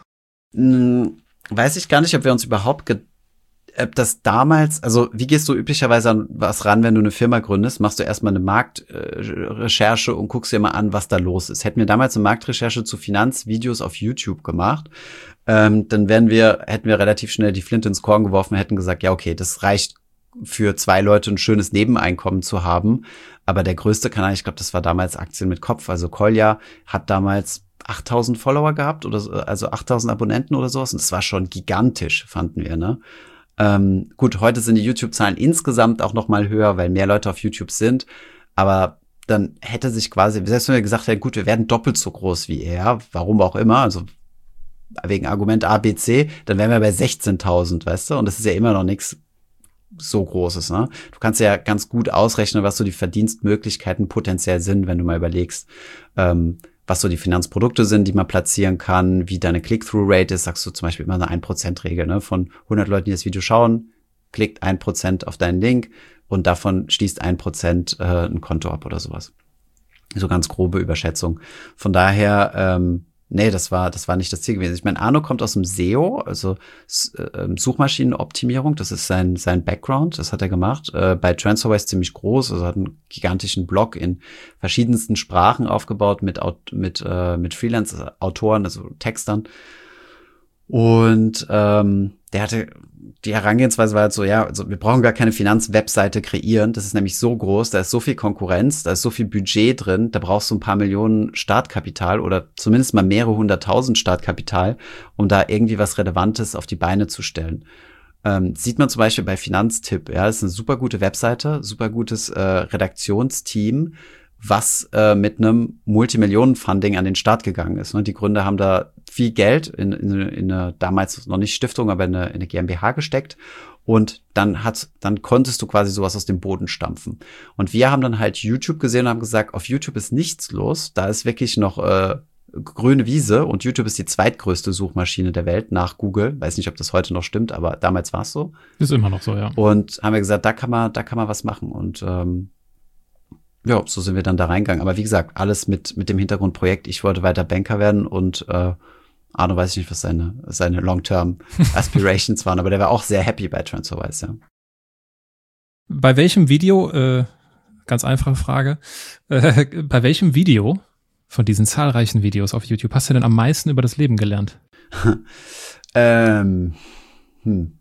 Weiß ich gar nicht, ob wir uns überhaupt, ge- ob das damals, also wie gehst du üblicherweise an was ran, wenn du eine Firma gründest? Machst du erstmal eine Marktrecherche äh, und guckst dir mal an, was da los ist. Hätten wir damals eine Marktrecherche zu Finanzvideos auf YouTube gemacht, ähm, dann wären wir, hätten wir relativ schnell die Flinte ins Korn geworfen, hätten gesagt, ja okay, das reicht für zwei Leute ein schönes Nebeneinkommen zu haben. Aber der größte Kanal, ich glaube, das war damals Aktien mit Kopf. Also Kolja hat damals achttausend Follower gehabt oder so, also achttausend Abonnenten oder sowas. Und das war schon gigantisch, fanden wir, ne? Ähm, gut, heute sind die YouTube-Zahlen insgesamt auch noch mal höher, weil mehr Leute auf YouTube sind. Aber dann hätte sich quasi, selbst wenn wir gesagt hätten, gut, wir werden doppelt so groß wie er, warum auch immer, also wegen Argument A, B, C, dann wären wir bei sechzehntausend, weißt du? Und das ist ja immer noch nichts so Großes, ne? Du kannst ja ganz gut ausrechnen, was so die Verdienstmöglichkeiten potenziell sind, wenn du mal überlegst, ähm, was so die Finanzprodukte sind, die man platzieren kann, wie deine Click-Through-Rate ist, sagst du zum Beispiel immer eine ein Prozent Regel, ne? Von hundert Leuten, die das Video schauen, klickt ein Prozent auf deinen Link und davon schließt ein Prozent äh, ein Konto ab oder sowas. So ganz grobe Überschätzung. Von daher, ähm, nee, das war, das war nicht das Ziel gewesen. Ich meine, Arno kommt aus dem S E O, also äh, Suchmaschinenoptimierung, das ist sein, sein Background, das hat er gemacht. Äh, bei Transferwise ziemlich groß, also hat einen gigantischen Blog in verschiedensten Sprachen aufgebaut mit, mit, äh, mit Freelance-Autoren, also Textern. Und ähm, der hatte, die Herangehensweise war halt so, ja, also wir brauchen gar keine Finanzwebseite kreieren, das ist nämlich so groß, da ist so viel Konkurrenz, da ist so viel Budget drin, da brauchst du ein paar Millionen Startkapital oder zumindest mal mehrere hunderttausend Startkapital, um da irgendwie was Relevantes auf die Beine zu stellen. Ähm, sieht man zum Beispiel bei Finanztipp, ja, das ist eine super gute Webseite, super gutes äh, Redaktionsteam, was äh, mit einem Multimillionen-Funding an den Start gegangen ist. Ne? Die Gründer haben da viel Geld in, in, in eine damals noch nicht Stiftung, aber in eine, in eine GmbH gesteckt und dann hat, dann konntest du quasi sowas aus dem Boden stampfen. Und wir haben dann halt YouTube gesehen und haben gesagt, auf YouTube ist nichts los, da ist wirklich noch äh, grüne Wiese und YouTube ist die zweitgrößte Suchmaschine der Welt nach Google. Weiß nicht, ob das heute noch stimmt, aber damals war es so. Ist immer noch so, ja. Und haben wir gesagt, da kann man, da kann man was machen und ähm, ja, so sind wir dann da reingegangen. Aber wie gesagt, alles mit mit dem Hintergrundprojekt. Ich wollte weiter Banker werden und äh, Arno weiß ich nicht, was seine seine Long-Term Aspirations waren, aber der war auch sehr happy bei Transferwise, ja. Bei welchem Video, äh, ganz einfache Frage, äh, bei welchem Video von diesen zahlreichen Videos auf YouTube hast du denn am meisten über das Leben gelernt? ähm, Hm.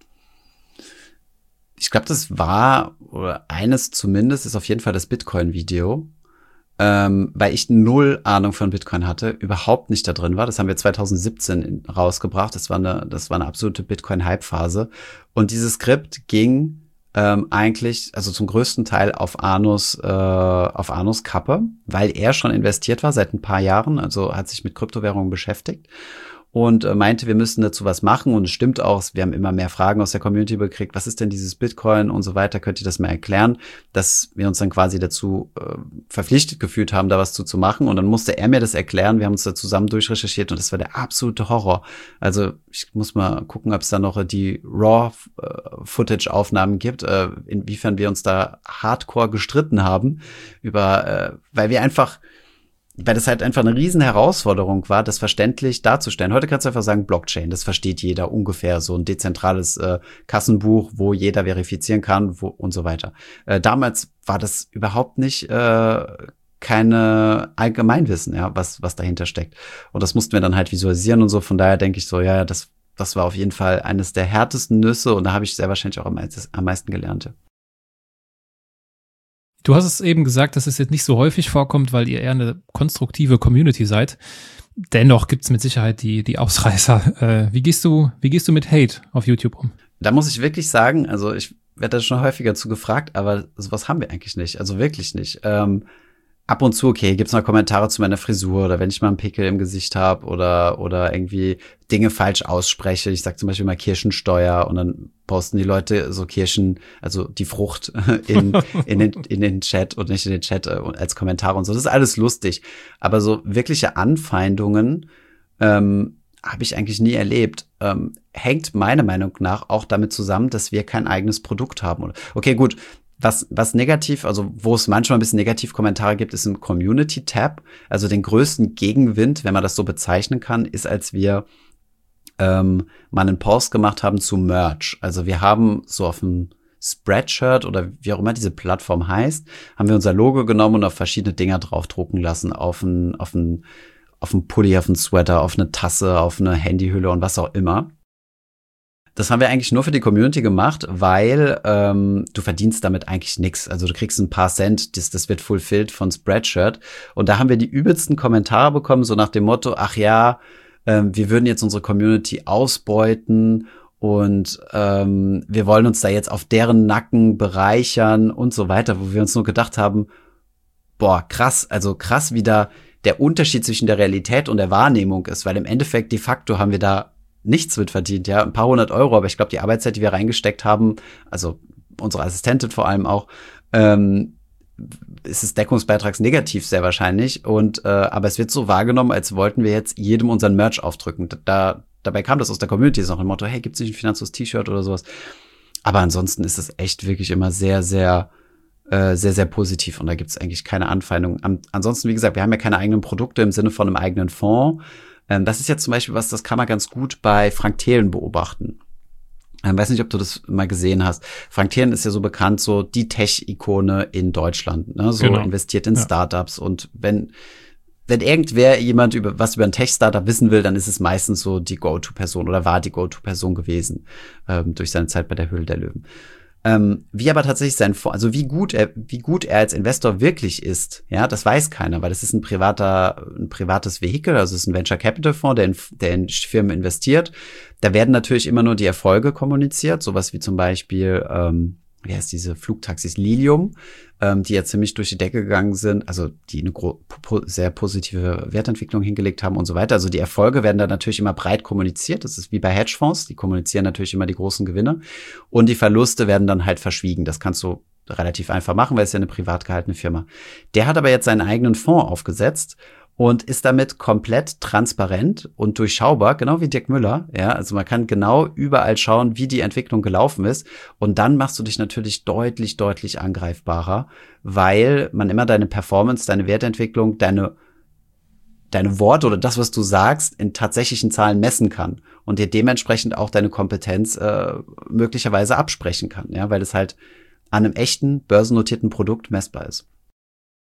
Ich glaube, das war, oder eines zumindest, ist auf jeden Fall das Bitcoin-Video, ähm, weil ich null Ahnung von Bitcoin hatte, überhaupt nicht da drin war. Das haben wir zwanzig siebzehn in, rausgebracht. Das war eine, das war eine absolute Bitcoin-Hype-Phase. Und dieses Skript ging ähm, eigentlich, also zum größten Teil auf Arnos, äh, auf Arnos Kappe, weil er schon investiert war seit ein paar Jahren, also hat sich mit Kryptowährungen beschäftigt. Und äh, meinte, wir müssten dazu was machen. Und es stimmt auch, wir haben immer mehr Fragen aus der Community gekriegt. Was ist denn dieses Bitcoin und so weiter? Könnt ihr das mal erklären? Dass wir uns dann quasi dazu äh, verpflichtet gefühlt haben, da was zu, zu machen. Und dann musste er mir das erklären. Wir haben uns da zusammen durchrecherchiert und das war der absolute Horror. Also ich muss mal gucken, ob es da noch die Raw-Footage-Aufnahmen gibt, äh, inwiefern wir uns da hardcore gestritten haben über, äh, weil wir einfach weil das halt einfach eine riesen Herausforderung war, das verständlich darzustellen. Heute kannst du einfach sagen Blockchain, das versteht jeder ungefähr, so ein dezentrales äh, Kassenbuch, wo jeder verifizieren kann wo, und so weiter. Äh, damals war das überhaupt nicht äh, keine Allgemeinwissen, ja, was was dahinter steckt. Und das mussten wir dann halt visualisieren und so. Von daher denke ich so, ja, das das war auf jeden Fall eines der härtesten Nüsse und da habe ich sehr wahrscheinlich auch am meisten, am meisten gelernt. Ja. Du hast es eben gesagt, dass es jetzt nicht so häufig vorkommt, weil ihr eher eine konstruktive Community seid. Dennoch gibt es mit Sicherheit die, die Ausreißer. Äh, wie gehst du, wie gehst du mit Hate auf YouTube um? Da muss ich wirklich sagen, also ich werde da schon häufiger zu gefragt, aber sowas haben wir eigentlich nicht. Also wirklich nicht. Ähm, ab und zu, okay, gibt's mal Kommentare zu meiner Frisur oder wenn ich mal einen Pickel im Gesicht habe oder oder irgendwie Dinge falsch ausspreche. Ich sag zum Beispiel mal Kirchensteuer und dann posten die Leute so Kirschen, also die Frucht in in den in den Chat und nicht in den Chat als Kommentare und so. Das ist alles lustig, aber so wirkliche Anfeindungen ähm, habe ich eigentlich nie erlebt. Ähm, hängt meiner Meinung nach auch damit zusammen, dass wir kein eigenes Produkt haben. Okay, gut. Was, was negativ, also wo es manchmal ein bisschen Negativ-Kommentare gibt, ist ein Community-Tab. Also den größten Gegenwind, wenn man das so bezeichnen kann, ist, als wir ähm, mal einen Post gemacht haben zu Merch. Also wir haben so auf dem Spreadshirt oder wie auch immer diese Plattform heißt, haben wir unser Logo genommen und auf verschiedene Dinger draufdrucken lassen. Auf ein, auf ein, auf ein Pulli, auf ein Sweater, auf eine Tasse, auf eine Handyhülle und was auch immer. Das haben wir eigentlich nur für die Community gemacht, weil ähm, du verdienst damit eigentlich nichts. Also du kriegst ein paar Cent, das, das wird fulfilled von Spreadshirt. Und da haben wir die übelsten Kommentare bekommen, so nach dem Motto, ach ja, ähm, wir würden jetzt unsere Community ausbeuten und ähm, wir wollen uns da jetzt auf deren Nacken bereichern und so weiter, wo wir uns nur gedacht haben, boah, krass, also krass, wie da der Unterschied zwischen der Realität und der Wahrnehmung ist, weil im Endeffekt de facto haben wir da nichts wird verdient, ja, ein paar hundert Euro, aber ich glaube, die Arbeitszeit, die wir reingesteckt haben, also unsere Assistentin vor allem auch, ähm, ist es deckungsbeitragsnegativ sehr wahrscheinlich und äh, aber es wird so wahrgenommen, als wollten wir jetzt jedem unseren Merch aufdrücken. Da, dabei kam das aus der Community, ist noch im Motto, hey, gibt's nicht ein Finanzlos T-Shirt oder sowas? Aber ansonsten ist es echt wirklich immer sehr, sehr äh, sehr, sehr positiv und da gibt's eigentlich keine Anfeindung. Am, ansonsten, wie gesagt, wir haben ja keine eigenen Produkte im Sinne von einem eigenen Fonds. Das ist jetzt zum Beispiel was, das kann man ganz gut bei Frank Thelen beobachten. Ich weiß nicht, ob du das mal gesehen hast. Frank Thelen ist ja so bekannt, so die Tech-Ikone in Deutschland, ne? So genau. Investiert in ja. Startups. Und wenn, wenn irgendwer jemand über was über ein Tech-Startup wissen will, dann ist es meistens so die Go-To-Person oder war die Go-To-Person gewesen ähm, durch seine Zeit bei der Höhle der Löwen. Ähm, wie aber tatsächlich sein, also wie gut er, wie gut er als Investor wirklich ist, ja, das weiß keiner, weil das ist ein privater, ein privates Vehikel, also es ist ein Venture Capital Fonds, der in, der in Firmen investiert. Da werden natürlich immer nur die Erfolge kommuniziert, sowas wie zum Beispiel, ähm, wie heißt diese Flugtaxis Lilium, ähm, die ja ziemlich durch die Decke gegangen sind, also die eine gro- po- sehr positive Wertentwicklung hingelegt haben und so weiter. Also die Erfolge werden da natürlich immer breit kommuniziert. Das ist wie bei Hedgefonds, die kommunizieren natürlich immer die großen Gewinne und die Verluste werden dann halt verschwiegen. Das kannst du relativ einfach machen, weil es ja eine privat gehaltene Firma. Der hat aber jetzt seinen eigenen Fonds aufgesetzt und ist damit komplett transparent und durchschaubar, genau wie Dirk Müller. Ja, also man kann genau überall schauen, wie die Entwicklung gelaufen ist. Und dann machst du dich natürlich deutlich, deutlich angreifbarer, weil man immer deine Performance, deine Wertentwicklung, deine deine Worte oder das, was du sagst, in tatsächlichen Zahlen messen kann und dir dementsprechend auch deine Kompetenz äh, möglicherweise absprechen kann, ja, weil es halt an einem echten börsennotierten Produkt messbar ist.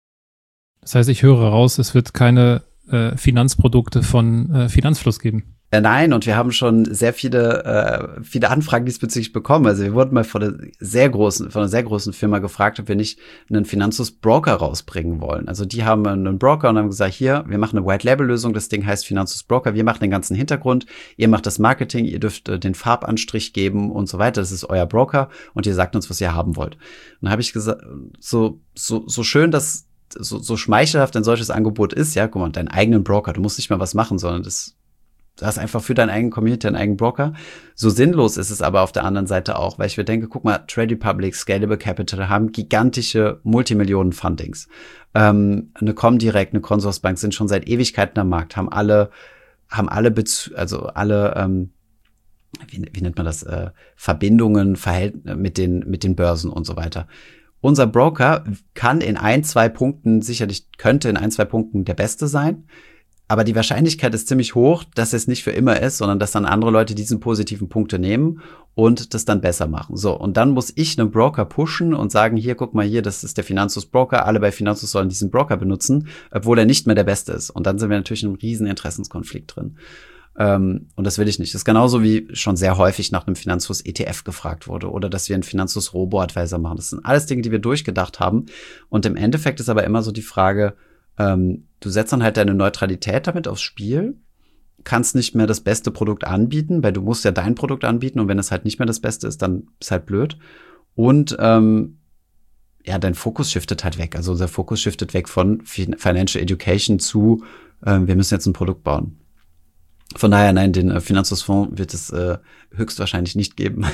Das heißt, ich höre raus, es wird keine äh, Finanzprodukte von äh, Finanzfluss geben. Äh, nein, und wir haben schon sehr viele, äh, viele Anfragen diesbezüglich bekommen. Also wir wurden mal von einer sehr großen, von einer sehr großen Firma gefragt, ob wir nicht einen Finanzus-Broker rausbringen wollen. Also die haben einen Broker und haben gesagt, hier, wir machen eine White-Label-Lösung, das Ding heißt Finanzus-Broker, wir machen den ganzen Hintergrund, ihr macht das Marketing, ihr dürft äh, den Farbanstrich geben und so weiter, das ist euer Broker und ihr sagt uns, was ihr haben wollt. Und dann habe ich gesagt, so, so, so schön, dass, so, so schmeichelhaft ein solches Angebot ist, ja, guck mal, deinen eigenen Broker, du musst nicht mal was machen, sondern das Du hast einfach für deine eigene Community einen eigenen Broker. So sinnlos ist es aber auf der anderen Seite auch, weil ich mir denke, guck mal, Trade Republic, Scalable Capital haben gigantische Multimillionen-Fundings. Ähm, eine Comdirect, eine Consorsbank sind schon seit Ewigkeiten am Markt, haben alle, haben alle, Bez- also alle, ähm, wie, wie nennt man das, äh, Verbindungen, Verhält- mit den, mit den Börsen und so weiter. Unser Broker kann in ein, zwei Punkten, sicherlich könnte in ein, zwei Punkten der Beste sein. Aber die Wahrscheinlichkeit ist ziemlich hoch, dass es nicht für immer ist, sondern dass dann andere Leute diesen positiven Punkte nehmen und das dann besser machen. So, und dann muss ich einen Broker pushen und sagen, hier, guck mal hier, das ist der Finanzus Broker, alle bei Finanzus sollen diesen Broker benutzen, obwohl er nicht mehr der Beste ist. Und dann sind wir natürlich in einem riesen Interessenskonflikt drin. Ähm, und das will ich nicht. Das ist genauso wie schon sehr häufig nach einem Finanzus E T F gefragt wurde oder dass wir einen Finanzus Robo-Advisor machen. Das sind alles Dinge, die wir durchgedacht haben. Und im Endeffekt ist aber immer so die Frage, Ähm, du setzt dann halt deine Neutralität damit aufs Spiel, kannst nicht mehr das beste Produkt anbieten, weil du musst ja dein Produkt anbieten und wenn es halt nicht mehr das Beste ist, dann ist halt blöd. Und ähm, ja, dein Fokus shiftet halt weg. Also unser Fokus shiftet weg von Financial Education zu, ähm, wir müssen jetzt ein Produkt bauen. Von daher, nein, den äh, Finanzfonds wird es äh, höchstwahrscheinlich nicht geben.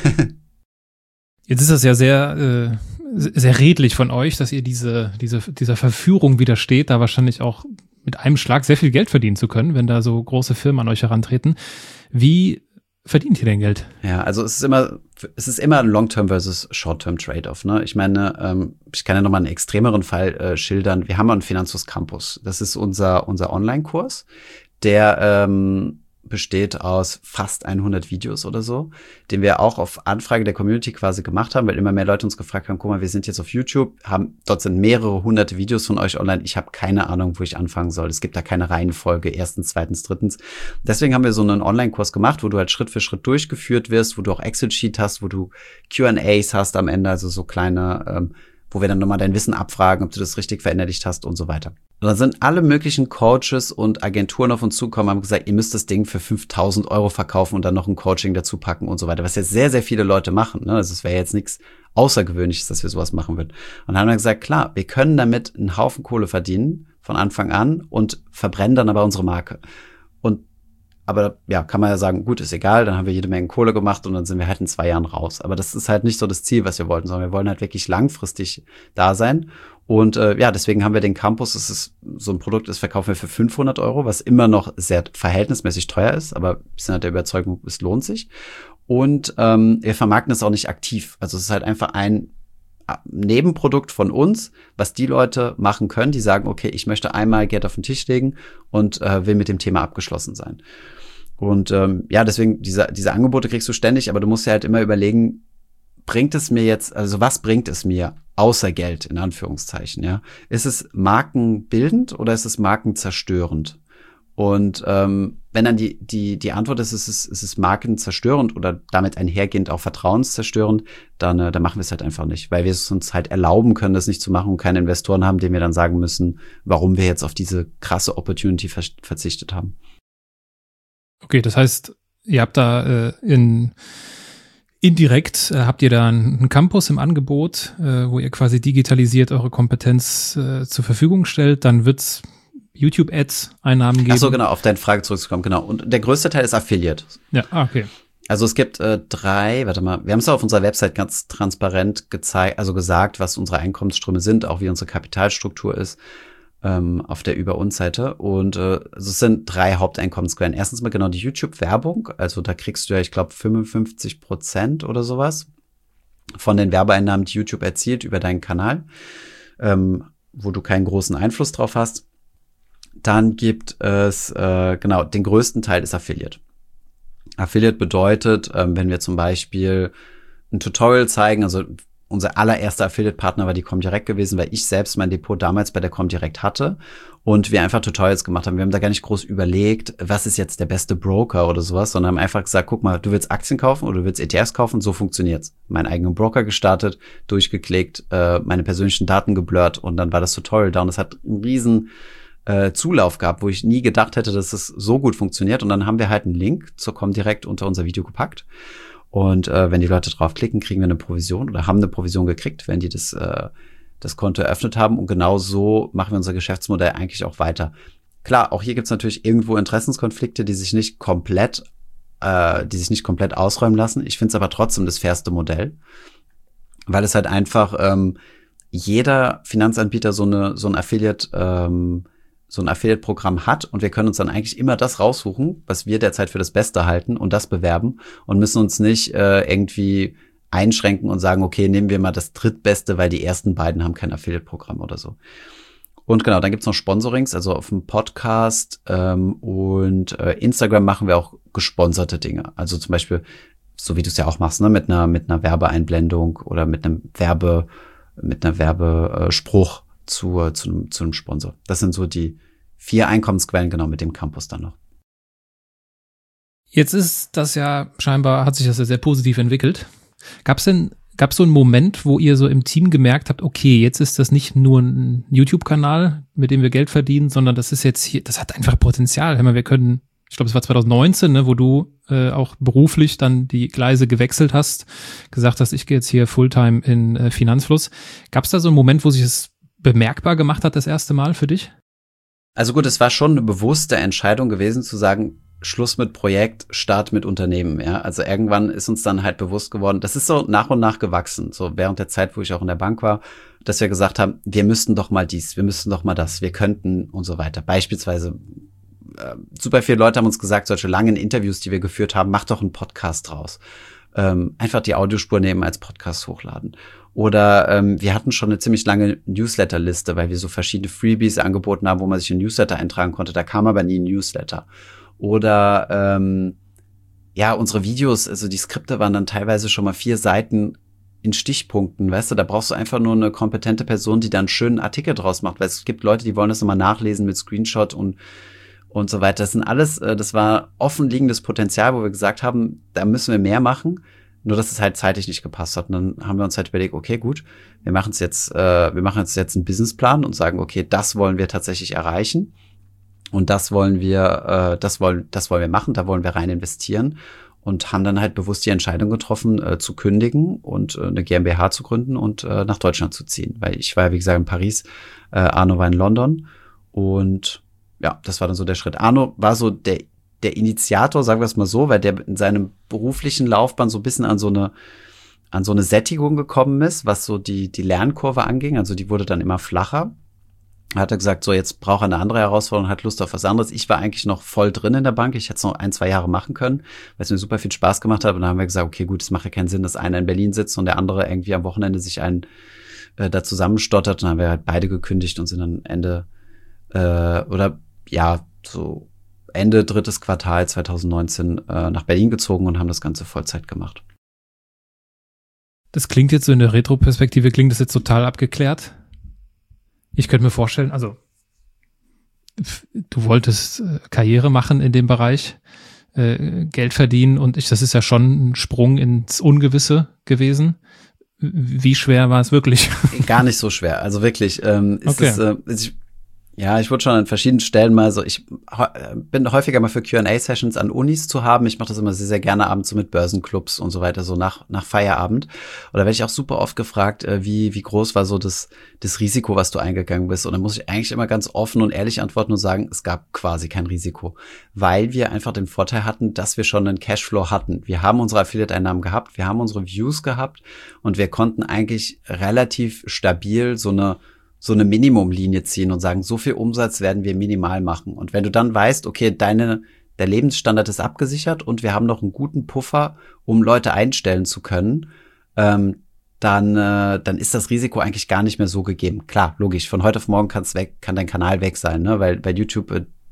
Jetzt ist das ja sehr, äh, sehr redlich von euch, dass ihr diese, diese, dieser Verführung widersteht, da wahrscheinlich auch mit einem Schlag sehr viel Geld verdienen zu können, wenn da so große Firmen an euch herantreten. Wie verdient ihr denn Geld? Ja, also es ist immer, es ist immer ein Long-Term versus Short-Term Trade-off, ne? Ich meine, ähm, ich kann ja nochmal einen extremeren Fall äh, schildern. Wir haben einen Finanzus Campus. Das ist unser, unser Online-Kurs, der, ähm, besteht aus fast hundert Videos oder so, den wir auch auf Anfrage der Community quasi gemacht haben, weil immer mehr Leute uns gefragt haben, guck mal, wir sind jetzt auf YouTube, haben dort sind mehrere hunderte Videos von euch online. Ich habe keine Ahnung, wo ich anfangen soll. Es gibt da keine Reihenfolge, erstens, zweitens, drittens. Deswegen haben wir so einen Online-Kurs gemacht, wo du halt Schritt für Schritt durchgeführt wirst, wo du auch Excel-Sheet hast, wo du Q and A's hast am Ende, also so kleine, ähm, wo wir dann nochmal dein Wissen abfragen, ob du das richtig verinnerlicht hast und so weiter. Und dann sind alle möglichen Coaches und Agenturen auf uns zugekommen, haben gesagt, ihr müsst das Ding für fünftausend Euro verkaufen und dann noch ein Coaching dazu packen und so weiter, was jetzt sehr, sehr viele Leute machen. Ne? Also es wäre jetzt nichts Außergewöhnliches, dass wir sowas machen würden. Und dann haben wir gesagt, klar, wir können damit einen Haufen Kohle verdienen von Anfang an und verbrennen dann aber unsere Marke. Und aber ja, kann man ja sagen, gut, ist egal, dann haben wir jede Menge Kohle gemacht und dann sind wir halt in zwei Jahren raus. Aber das ist halt nicht so das Ziel, was wir wollten, sondern wir wollen halt wirklich langfristig da sein. Und äh, ja, deswegen haben wir den Campus, das ist so ein Produkt, das verkaufen wir für fünfhundert Euro, was immer noch sehr verhältnismäßig teuer ist, aber wir sind halt der Überzeugung, es lohnt sich. Und ähm, wir vermarkten es auch nicht aktiv. Also es ist halt einfach ein Nebenprodukt von uns, was die Leute machen können, die sagen, okay, ich möchte einmal Geld auf den Tisch legen und äh, will mit dem Thema abgeschlossen sein. Und ähm, ja, deswegen, diese, diese Angebote kriegst du ständig, aber du musst ja halt immer überlegen, bringt es mir jetzt, also was bringt es mir außer Geld, in Anführungszeichen, ja? Ist es markenbildend oder ist es markenzerstörend? Und ähm, wenn dann die die die Antwort ist, es ist, es ist markenzerstörend oder damit einhergehend auch vertrauenszerstörend, dann, äh, dann machen wir es halt einfach nicht, weil wir es uns halt erlauben können, das nicht zu machen und keine Investoren haben, denen wir dann sagen müssen, warum wir jetzt auf diese krasse Opportunity ver- verzichtet haben. Okay, das heißt, ihr habt da äh, in indirekt äh, habt ihr da einen Campus im Angebot, äh, wo ihr quasi digitalisiert eure Kompetenz äh, zur Verfügung stellt, dann wird's YouTube-Ads, Einnahmen geben. Ach so, genau, auf deine Frage zurückzukommen, genau. Und der größte Teil ist Affiliate. Ja, ah, okay. Also es gibt äh, drei, warte mal, wir haben es auf unserer Website ganz transparent gezeigt, also gesagt, was unsere Einkommensströme sind, auch wie unsere Kapitalstruktur ist, ähm, auf der Über uns Seite. Und äh, also es sind drei Haupteinkommensquellen. Erstens mal genau die YouTube-Werbung, also da kriegst du ja, ich glaube, fünfundfünfzig Prozent oder sowas von den Werbeeinnahmen, die YouTube erzielt über deinen Kanal, ähm, wo du keinen großen Einfluss drauf hast. Dann gibt es, äh, genau, den größten Teil ist Affiliate. Affiliate bedeutet, ähm, wenn wir zum Beispiel ein Tutorial zeigen, also unser allererster Affiliate-Partner war die Comdirect gewesen, weil ich selbst mein Depot damals bei der Comdirect hatte und wir einfach Tutorials gemacht haben. Wir haben da gar nicht groß überlegt, was ist jetzt der beste Broker oder sowas, sondern haben einfach gesagt, guck mal, du willst Aktien kaufen oder du willst E T Fs kaufen, so funktioniert's. Meinen eigenen Broker gestartet, durchgeklickt, äh, meine persönlichen Daten geblurrt und dann war das Tutorial da und es hat einen riesen äh, Zulauf gehabt, wo ich nie gedacht hätte, dass es so gut funktioniert und dann haben wir halt einen Link zur Comdirect unter unser Video gepackt. Und äh, wenn die Leute draufklicken, kriegen wir eine Provision oder haben eine Provision gekriegt, wenn die das äh, das Konto eröffnet haben. Und genau so machen wir unser Geschäftsmodell eigentlich auch weiter. Klar, auch hier gibt's natürlich irgendwo Interessenskonflikte, die sich nicht komplett, äh, die sich nicht komplett ausräumen lassen. Ich finde es aber trotzdem das fairste Modell, weil es halt einfach ähm, jeder Finanzanbieter so eine so ein Affiliate ähm, so ein Affiliate-Programm hat und wir können uns dann eigentlich immer das raussuchen, was wir derzeit für das Beste halten und das bewerben und müssen uns nicht äh, irgendwie einschränken und sagen, okay, nehmen wir mal das drittbeste, weil die ersten beiden haben kein Affiliate-Programm oder so. Und genau, dann gibt's noch Sponsorings, also auf dem Podcast ähm, und äh, Instagram machen wir auch gesponserte Dinge. Also zum Beispiel, so wie du es ja auch machst, ne, mit einer mit einer Werbeeinblendung oder mit einem Werbe mit einer Werbespruch zu, zu, einem, zu einem Sponsor. Das sind so die vier Einkommensquellen, genau, mit dem Campus dann noch. Jetzt ist das ja scheinbar, hat sich das ja sehr positiv entwickelt. Gab es denn, gab es so einen Moment, wo ihr so im Team gemerkt habt, okay, jetzt ist das nicht nur ein YouTube-Kanal, mit dem wir Geld verdienen, sondern das ist jetzt hier, das hat einfach Potenzial. Hör mal, wir können, ich glaube, es war zwanzig neunzehn, ne, wo du äh, auch beruflich dann die Gleise gewechselt hast, gesagt hast, ich gehe jetzt hier Fulltime in äh, Finanzfluss. Gab es da so einen Moment, wo sich es bemerkbar gemacht hat, das erste Mal für dich? Also gut, es war schon eine bewusste Entscheidung gewesen, zu sagen, Schluss mit Projekt, Start mit Unternehmen, ja. Also irgendwann ist uns dann halt bewusst geworden, das ist so nach und nach gewachsen, so während der Zeit, wo ich auch in der Bank war, dass wir gesagt haben, wir müssten doch mal dies, wir müssten doch mal das, wir könnten und so weiter. Beispielsweise, äh, super viele Leute haben uns gesagt, solche langen Interviews, die wir geführt haben, mach doch einen Podcast draus. Ähm, einfach die Audiospur nehmen, als Podcast hochladen. Oder ähm, wir hatten schon eine ziemlich lange Newsletter-Liste, weil wir so verschiedene Freebies angeboten haben, wo man sich in Newsletter eintragen konnte. Da kam aber nie ein Newsletter. Oder ähm, ja, unsere Videos, also die Skripte waren dann teilweise schon mal vier Seiten in Stichpunkten, weißt du, da brauchst du einfach nur eine kompetente Person, die dann einen schönen Artikel draus macht, weil es gibt Leute, die wollen das nochmal nachlesen mit Screenshot und und so weiter. Das sind alles, das war offenliegendes Potenzial, wo wir gesagt haben, da müssen wir mehr machen, nur dass es halt zeitlich nicht gepasst hat. Und dann haben wir uns halt überlegt, okay, gut, wir machen es jetzt, äh, wir machen jetzt jetzt einen Businessplan und sagen, okay, das wollen wir tatsächlich erreichen und das wollen wir, äh, das wollen, das wollen wir machen, da wollen wir rein investieren und haben dann halt bewusst die Entscheidung getroffen, äh, zu kündigen und äh, eine GmbH zu gründen und äh, nach Deutschland zu ziehen, weil ich war ja, wie gesagt, in Paris, äh, Arno war in London und ja, das war dann so der Schritt. Arno war so der, der Initiator, sagen wir es mal so, weil der in seinem beruflichen Laufbahn so ein bisschen an so eine, an so eine Sättigung gekommen ist, was so die, die Lernkurve anging. Also die wurde dann immer flacher. Er hat gesagt, so jetzt braucht er eine andere Herausforderung, hat Lust auf was anderes. Ich war eigentlich noch voll drin in der Bank. Ich hätte es noch ein, zwei Jahre machen können, weil es mir super viel Spaß gemacht hat. Und dann haben wir gesagt, okay, gut, es macht ja keinen Sinn, dass einer in Berlin sitzt und der andere irgendwie am Wochenende sich einen äh, da zusammenstottert. Und dann haben wir halt beide gekündigt und sind dann Ende äh, oder ja, so Ende drittes Quartal zwanzig neunzehn äh, nach Berlin gezogen und haben das Ganze Vollzeit gemacht. Das klingt jetzt so in der Retroperspektive, klingt das jetzt total abgeklärt. Ich könnte mir vorstellen, also du wolltest äh, Karriere machen in dem Bereich, äh, Geld verdienen und ich, das ist ja schon ein Sprung ins Ungewisse gewesen. Wie schwer war es wirklich? Gar nicht so schwer, also wirklich. Ähm, ist okay. es, äh, ich, Ja, ich wurde schon an verschiedenen Stellen mal so, ich bin häufiger mal für Q and A-Sessions an Unis zu haben. Ich mache das immer sehr, sehr gerne abends so mit Börsenclubs und so weiter, so nach nach Feierabend. Oder werde ich auch super oft gefragt, wie wie groß war so das das Risiko, was du eingegangen bist. Und dann muss ich eigentlich immer ganz offen und ehrlich antworten und sagen, es gab quasi kein Risiko. Weil wir einfach den Vorteil hatten, dass wir schon einen Cashflow hatten. Wir haben unsere Affiliate-Einnahmen gehabt, wir haben unsere Views gehabt und wir konnten eigentlich relativ stabil so eine so eine Minimumlinie ziehen und sagen, so viel Umsatz werden wir minimal machen. Und wenn du dann weißt, okay, deine, der Lebensstandard ist abgesichert und wir haben noch einen guten Puffer, um Leute einstellen zu können, ähm, dann, äh, dann ist das Risiko eigentlich gar nicht mehr so gegeben. Klar, logisch, von heute auf morgen kann's weg, kann dein Kanal weg sein, ne? Weil bei YouTube, äh,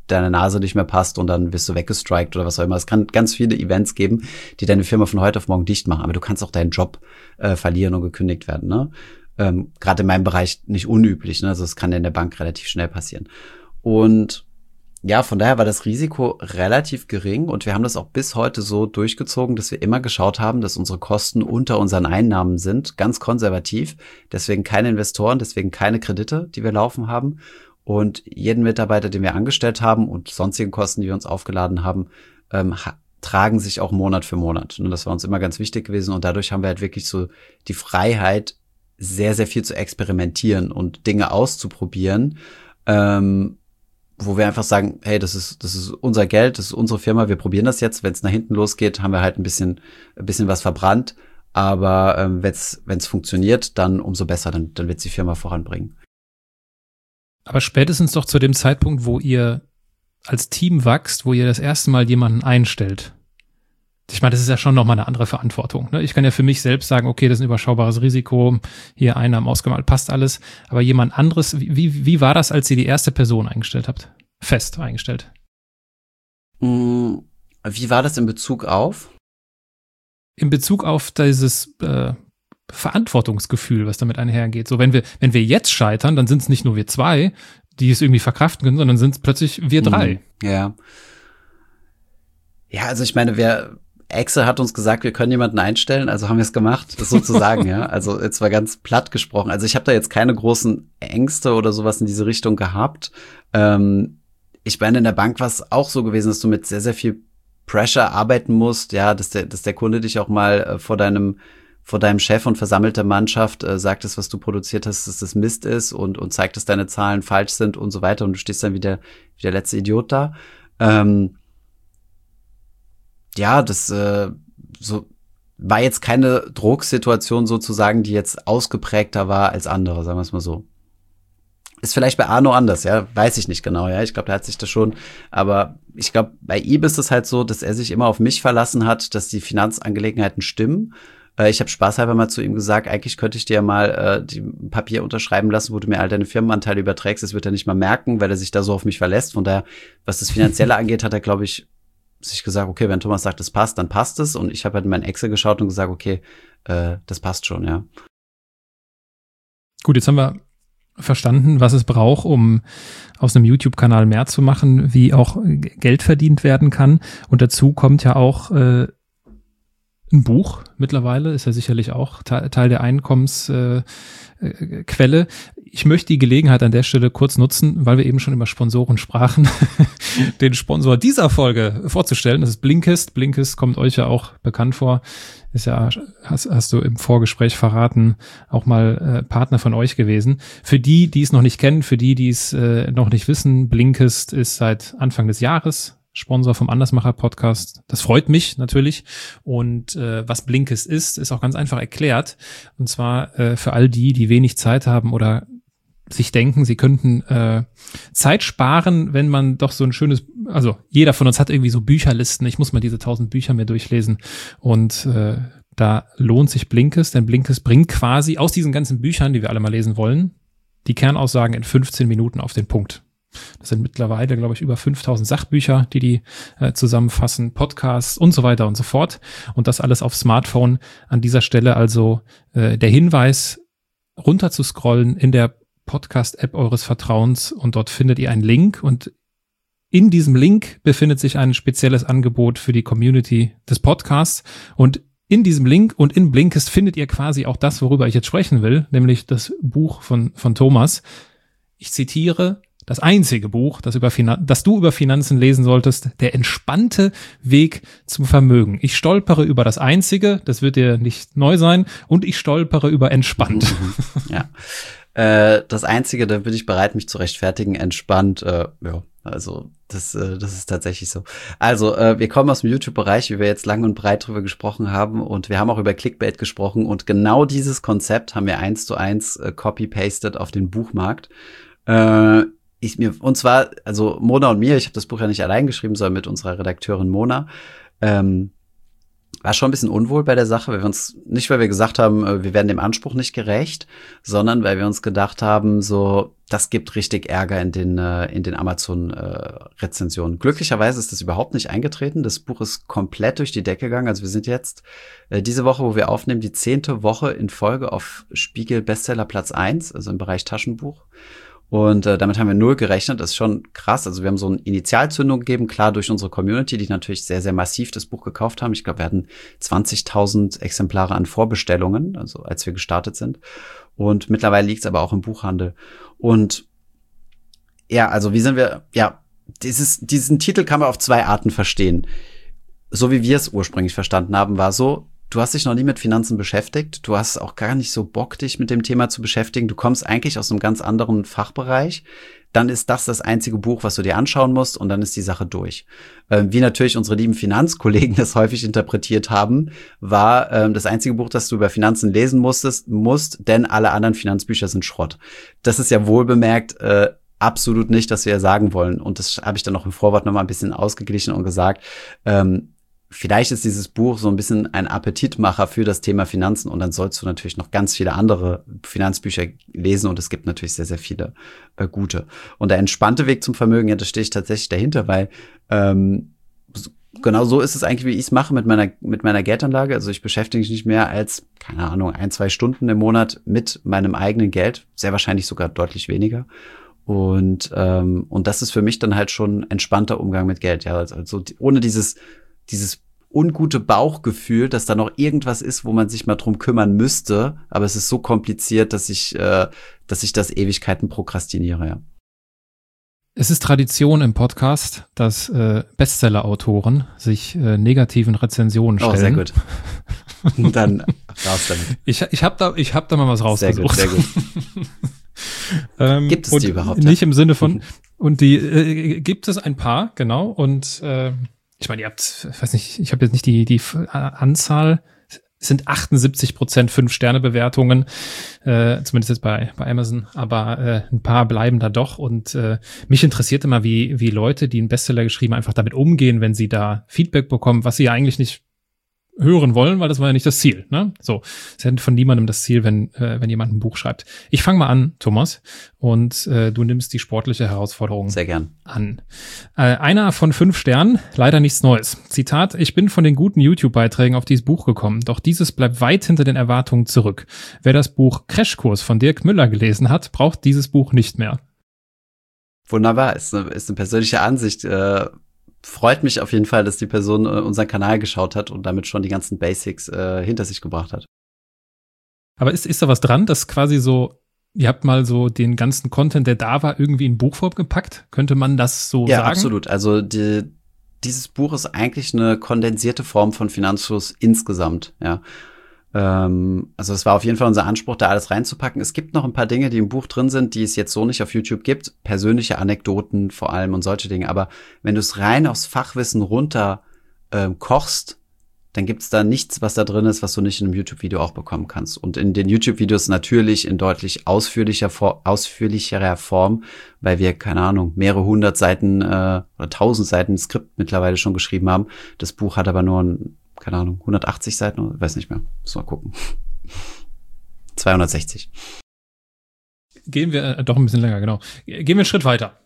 deine Nase nicht mehr passt und dann wirst du weggestrikt oder was auch immer. Es kann ganz viele Events geben, die deine Firma von heute auf morgen dicht machen. Aber du kannst auch deinen Job äh, verlieren und gekündigt werden, ne? Ähm, gerade in meinem Bereich nicht unüblich, ne? Also es kann ja in der Bank relativ schnell passieren. Und ja, von daher war das Risiko relativ gering und wir haben das auch bis heute so durchgezogen, dass wir immer geschaut haben, dass unsere Kosten unter unseren Einnahmen sind, ganz konservativ. Deswegen keine Investoren, deswegen keine Kredite, die wir laufen haben. Und jeden Mitarbeiter, den wir angestellt haben und sonstigen Kosten, die wir uns aufgeladen haben, ähm, ha- tragen sich auch Monat für Monat. Und das war uns immer ganz wichtig gewesen. Und dadurch haben wir halt wirklich so die Freiheit, sehr, sehr viel zu experimentieren und Dinge auszuprobieren, ähm, wo wir einfach sagen, hey, das ist das ist unser Geld, das ist unsere Firma, wir probieren das jetzt. Wenn es nach hinten losgeht, haben wir halt ein bisschen ein bisschen was verbrannt. Aber ähm, wenn es wenn es funktioniert, dann umso besser, dann dann wird die Firma voranbringen. Aber spätestens doch zu dem Zeitpunkt, wo ihr als Team wächst, wo ihr das erste Mal jemanden einstellt. Ich meine, das ist ja schon nochmal eine andere Verantwortung, ne? Ich kann ja für mich selbst sagen, okay, das ist ein überschaubares Risiko, hier Einnahmen ausgemalt, passt alles. Aber jemand anderes, wie, wie war das, als ihr die erste Person eingestellt habt? Fest eingestellt. Wie war das in Bezug auf? In Bezug auf dieses äh, Verantwortungsgefühl, was damit einhergeht. So, wenn wir, wenn wir jetzt scheitern, dann sind es nicht nur wir zwei, die es irgendwie verkraften können, sondern sind es plötzlich wir drei. Ja. Ja, also ich meine, wer Excel hat uns gesagt, wir können jemanden einstellen, also haben wir es gemacht, das sozusagen, ja. Also jetzt war ganz platt gesprochen. Also ich habe da jetzt keine großen Ängste oder sowas in diese Richtung gehabt. Ähm, ich meine, in der Bank war es auch so gewesen, dass du mit sehr, sehr viel Pressure arbeiten musst, ja, dass der, dass der Kunde dich auch mal äh, vor deinem vor deinem Chef und versammelter Mannschaft äh, sagt es, was du produziert hast, dass das Mist ist und und zeigt, dass deine Zahlen falsch sind und so weiter und du stehst dann wie der, wie der letzte Idiot da. Ähm, Ja, das äh, so war jetzt keine Drucksituation sozusagen, die jetzt ausgeprägter war als andere, sagen wir es mal so. Ist vielleicht bei Arno anders, ja, weiß ich nicht genau, ja. Ich glaube, der hat sich das schon, aber ich glaube, bei ihm ist es halt so, dass er sich immer auf mich verlassen hat, dass die Finanzangelegenheiten stimmen. Äh, ich habe spaßhalber mal zu ihm gesagt, eigentlich könnte ich dir mal äh, die Papier unterschreiben lassen, wo du mir all deine Firmenanteile überträgst. Das wird er nicht mal merken, weil er sich da so auf mich verlässt. Von daher, was das Finanzielle angeht, hat er, glaube ich, sich gesagt, okay, wenn Thomas sagt, das passt, dann passt es. Und ich habe halt in mein Excel geschaut und gesagt, okay, äh, das passt schon, ja. Gut, jetzt haben wir verstanden, was es braucht, um aus einem YouTube-Kanal mehr zu machen, wie auch Geld verdient werden kann. Und dazu kommt ja auch äh, ein Buch mittlerweile, ist ja sicherlich auch Teil, Teil der Einkommensquelle. Äh, Quelle. Ich möchte die Gelegenheit an der Stelle kurz nutzen, weil wir eben schon über Sponsoren sprachen, den Sponsor dieser Folge vorzustellen. Das ist Blinkist. Blinkist kommt euch ja auch bekannt vor. Ist ja, hast, hast du im Vorgespräch verraten, auch mal äh, Partner von euch gewesen. Für die, die es noch nicht kennen, für die, die es äh, noch nicht wissen, Blinkist ist seit Anfang des Jahres Sponsor vom Andersmacher-Podcast. Das freut mich natürlich. Und äh, was Blinkist ist, ist auch ganz einfach erklärt. Und zwar äh, für all die, die wenig Zeit haben oder sich denken, sie könnten äh, Zeit sparen, wenn man doch so ein schönes, also jeder von uns hat irgendwie so Bücherlisten. Ich muss mal diese tausend Bücher mir durchlesen. Und äh, da lohnt sich Blinkist, denn Blinkist bringt quasi aus diesen ganzen Büchern, die wir alle mal lesen wollen, die Kernaussagen in fünfzehn Minuten auf den Punkt. Das sind mittlerweile, glaube ich, über fünftausend Sachbücher, die die äh, zusammenfassen, Podcasts und so weiter und so fort. Und das alles auf Smartphone. An dieser Stelle also äh, der Hinweis, runter zu scrollen in der Podcast-App eures Vertrauens und dort findet ihr einen Link und in diesem Link befindet sich ein spezielles Angebot für die Community des Podcasts und in diesem Link und in Blinkist findet ihr quasi auch das, worüber ich jetzt sprechen will, nämlich das Buch von, von Thomas. Ich zitiere: Das einzige Buch, das, über Finan- das du über Finanzen lesen solltest, der entspannte Weg zum Vermögen. Ich stolpere über das Einzige, das wird dir nicht neu sein, und ich stolpere über entspannt. Ja, äh, das Einzige, da bin ich bereit, mich zu rechtfertigen, entspannt, äh, ja, also das, äh, das ist tatsächlich so. Also, äh, wir kommen aus dem YouTube-Bereich, wie wir jetzt lang und breit drüber gesprochen haben, und wir haben auch über Clickbait gesprochen, und genau dieses Konzept haben wir eins zu eins äh, copy-pasted auf den Buchmarkt. Äh, Ich mir, und zwar, also Mona und mir, ich habe das Buch ja nicht allein geschrieben, sondern mit unserer Redakteurin Mona. Ähm, war schon ein bisschen unwohl bei der Sache, weil wir uns, nicht weil wir gesagt haben, wir werden dem Anspruch nicht gerecht, sondern weil wir uns gedacht haben, so, das gibt richtig Ärger in den, in den Amazon-Rezensionen. Glücklicherweise ist das überhaupt nicht eingetreten. Das Buch ist komplett durch die Decke gegangen. Also wir sind jetzt diese Woche, wo wir aufnehmen, die zehnte Woche in Folge auf Spiegel Bestseller Platz eins, also im Bereich Taschenbuch. Und äh, damit haben wir null gerechnet. Das ist schon krass. Also wir haben so eine Initialzündung gegeben, klar durch unsere Community, die natürlich sehr, sehr massiv das Buch gekauft haben. Ich glaube, wir hatten zwanzigtausend Exemplare an Vorbestellungen, also als wir gestartet sind. Und mittlerweile liegt es aber auch im Buchhandel. Und ja, also wie sind wir, ja, dieses, diesen Titel kann man auf zwei Arten verstehen. So wie wir es ursprünglich verstanden haben, war so, du hast dich noch nie mit Finanzen beschäftigt. Du hast auch gar nicht so Bock, dich mit dem Thema zu beschäftigen. Du kommst eigentlich aus einem ganz anderen Fachbereich. Dann ist das das einzige Buch, was du dir anschauen musst, und dann ist die Sache durch. Ähm, wie natürlich unsere lieben Finanzkollegen das häufig interpretiert haben, war ähm, das einzige Buch, das du über Finanzen lesen musstest, musst, denn alle anderen Finanzbücher sind Schrott. Das ist ja wohl bemerkt äh, absolut nicht, was wir ja sagen wollen. Und das habe ich dann noch im Vorwort noch mal ein bisschen ausgeglichen und gesagt, ähm, vielleicht ist dieses Buch so ein bisschen ein Appetitmacher für das Thema Finanzen, und dann sollst du natürlich noch ganz viele andere Finanzbücher lesen, und es gibt natürlich sehr, sehr viele äh, gute. Und der entspannte Weg zum Vermögen, ja, da stehe ich tatsächlich dahinter, weil ähm, genau so ist es eigentlich, wie ich es mache mit meiner mit meiner Geldanlage. Also ich beschäftige mich nicht mehr als, keine Ahnung, ein, zwei Stunden im Monat mit meinem eigenen Geld, sehr wahrscheinlich sogar deutlich weniger. Und ähm, und das ist für mich dann halt schon ein entspannter Umgang mit Geld, ja, also ohne dieses dieses ungute Bauchgefühl, dass da noch irgendwas ist, wo man sich mal drum kümmern müsste, aber es ist so kompliziert, dass ich, äh, dass ich das Ewigkeiten prokrastiniere, ja. Es ist Tradition im Podcast, dass äh, Bestseller-Autoren sich äh, negativen Rezensionen stellen. Oh, sehr gut. Dann raus damit. Ich, ich habe da, ich hab da mal was rausgesucht. Sehr gut, sehr gut. ähm, gibt es die überhaupt? Nicht ja? Im Sinne von, und die äh, gibt es ein paar, genau, und äh, ich meine, ihr habt, ich weiß nicht, ich habe jetzt nicht die die Anzahl, es sind achtundsiebzig Prozent Fünf-Sterne-Bewertungen, äh, zumindest jetzt bei bei Amazon, aber äh, ein paar bleiben da doch, und äh, mich interessiert immer, wie wie Leute, die einen Bestseller geschrieben haben, einfach damit umgehen, wenn sie da Feedback bekommen, was sie ja eigentlich nicht hören wollen, weil das war ja nicht das Ziel, ne? So, es ist von niemandem das Ziel, wenn äh, wenn jemand ein Buch schreibt. Ich fange mal an, Thomas, und äh, du nimmst die sportliche Herausforderung sehr gern an. Äh, einer von fünf Sternen, leider nichts Neues. Zitat: Ich bin von den guten YouTube-Beiträgen auf dieses Buch gekommen, doch dieses bleibt weit hinter den Erwartungen zurück. Wer das Buch Crashkurs von Dirk Müller gelesen hat, braucht dieses Buch nicht mehr. Wunderbar, ist eine, ist eine persönliche Ansicht. Äh Freut mich auf jeden Fall, dass die Person äh, unseren Kanal geschaut hat und damit schon die ganzen Basics äh, hinter sich gebracht hat. Aber ist, ist da was dran, dass quasi so, ihr habt mal so den ganzen Content, der da war, irgendwie in Buchform gepackt? Könnte man das so ja, sagen? Ja, absolut. Also die, dieses Buch ist eigentlich eine kondensierte Form von Finanzfluss insgesamt, ja. Also es war auf jeden Fall unser Anspruch, da alles reinzupacken. Es gibt noch ein paar Dinge, die im Buch drin sind, die es jetzt so nicht auf YouTube gibt. Persönliche Anekdoten vor allem und solche Dinge. Aber wenn du es rein aufs Fachwissen runter ähm, kochst, dann gibt es da nichts, was da drin ist, was du nicht in einem YouTube-Video auch bekommen kannst. Und in den YouTube-Videos natürlich in deutlich ausführlicher, ausführlicherer Form, weil wir, keine Ahnung, mehrere hundert Seiten äh, oder tausend Seiten Skript mittlerweile schon geschrieben haben. Das Buch hat aber nur ein keine Ahnung, hundertachtzig Seiten, weiß nicht mehr. Muss mal gucken. zweihundertsechzig. Gehen wir, äh, doch ein bisschen länger, genau. Gehen wir einen Schritt weiter.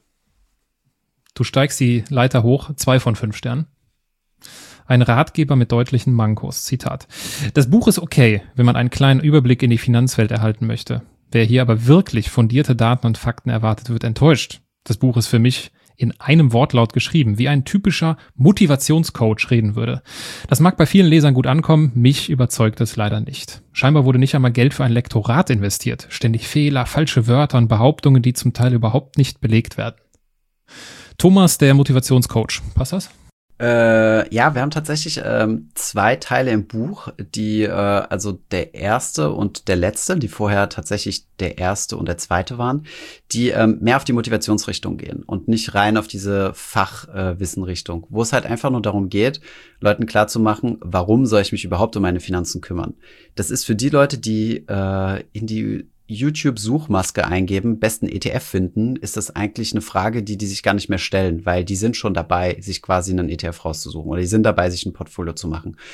Du steigst die Leiter hoch, zwei von fünf Sternen. Ein Ratgeber mit deutlichen Mankos. Zitat: Das Buch ist okay, wenn man einen kleinen Überblick in die Finanzwelt erhalten möchte. Wer hier aber wirklich fundierte Daten und Fakten erwartet, wird enttäuscht. Das Buch ist für mich in einem Wortlaut geschrieben, wie ein typischer Motivationscoach reden würde. Das mag bei vielen Lesern gut ankommen, mich überzeugt es leider nicht. Scheinbar wurde nicht einmal Geld für ein Lektorat investiert. Ständig Fehler, falsche Wörter und Behauptungen, die zum Teil überhaupt nicht belegt werden. Thomas, der Motivationscoach. Passt das? Äh, ja, wir haben tatsächlich ähm, zwei Teile im Buch, die, äh, also der erste und der letzte, die vorher tatsächlich der erste und der zweite waren, die ähm, mehr auf die Motivationsrichtung gehen und nicht rein auf diese Fachwissenrichtung, äh, wo es halt einfach nur darum geht, Leuten klarzumachen, warum soll ich mich überhaupt um meine Finanzen kümmern. Das ist für die Leute, die äh, in die YouTube-Suchmaske eingeben, besten E T F finden, ist das eigentlich eine Frage, die die sich gar nicht mehr stellen, weil die sind schon dabei, sich quasi einen E T F rauszusuchen oder die sind dabei, sich ein Portfolio zu machen.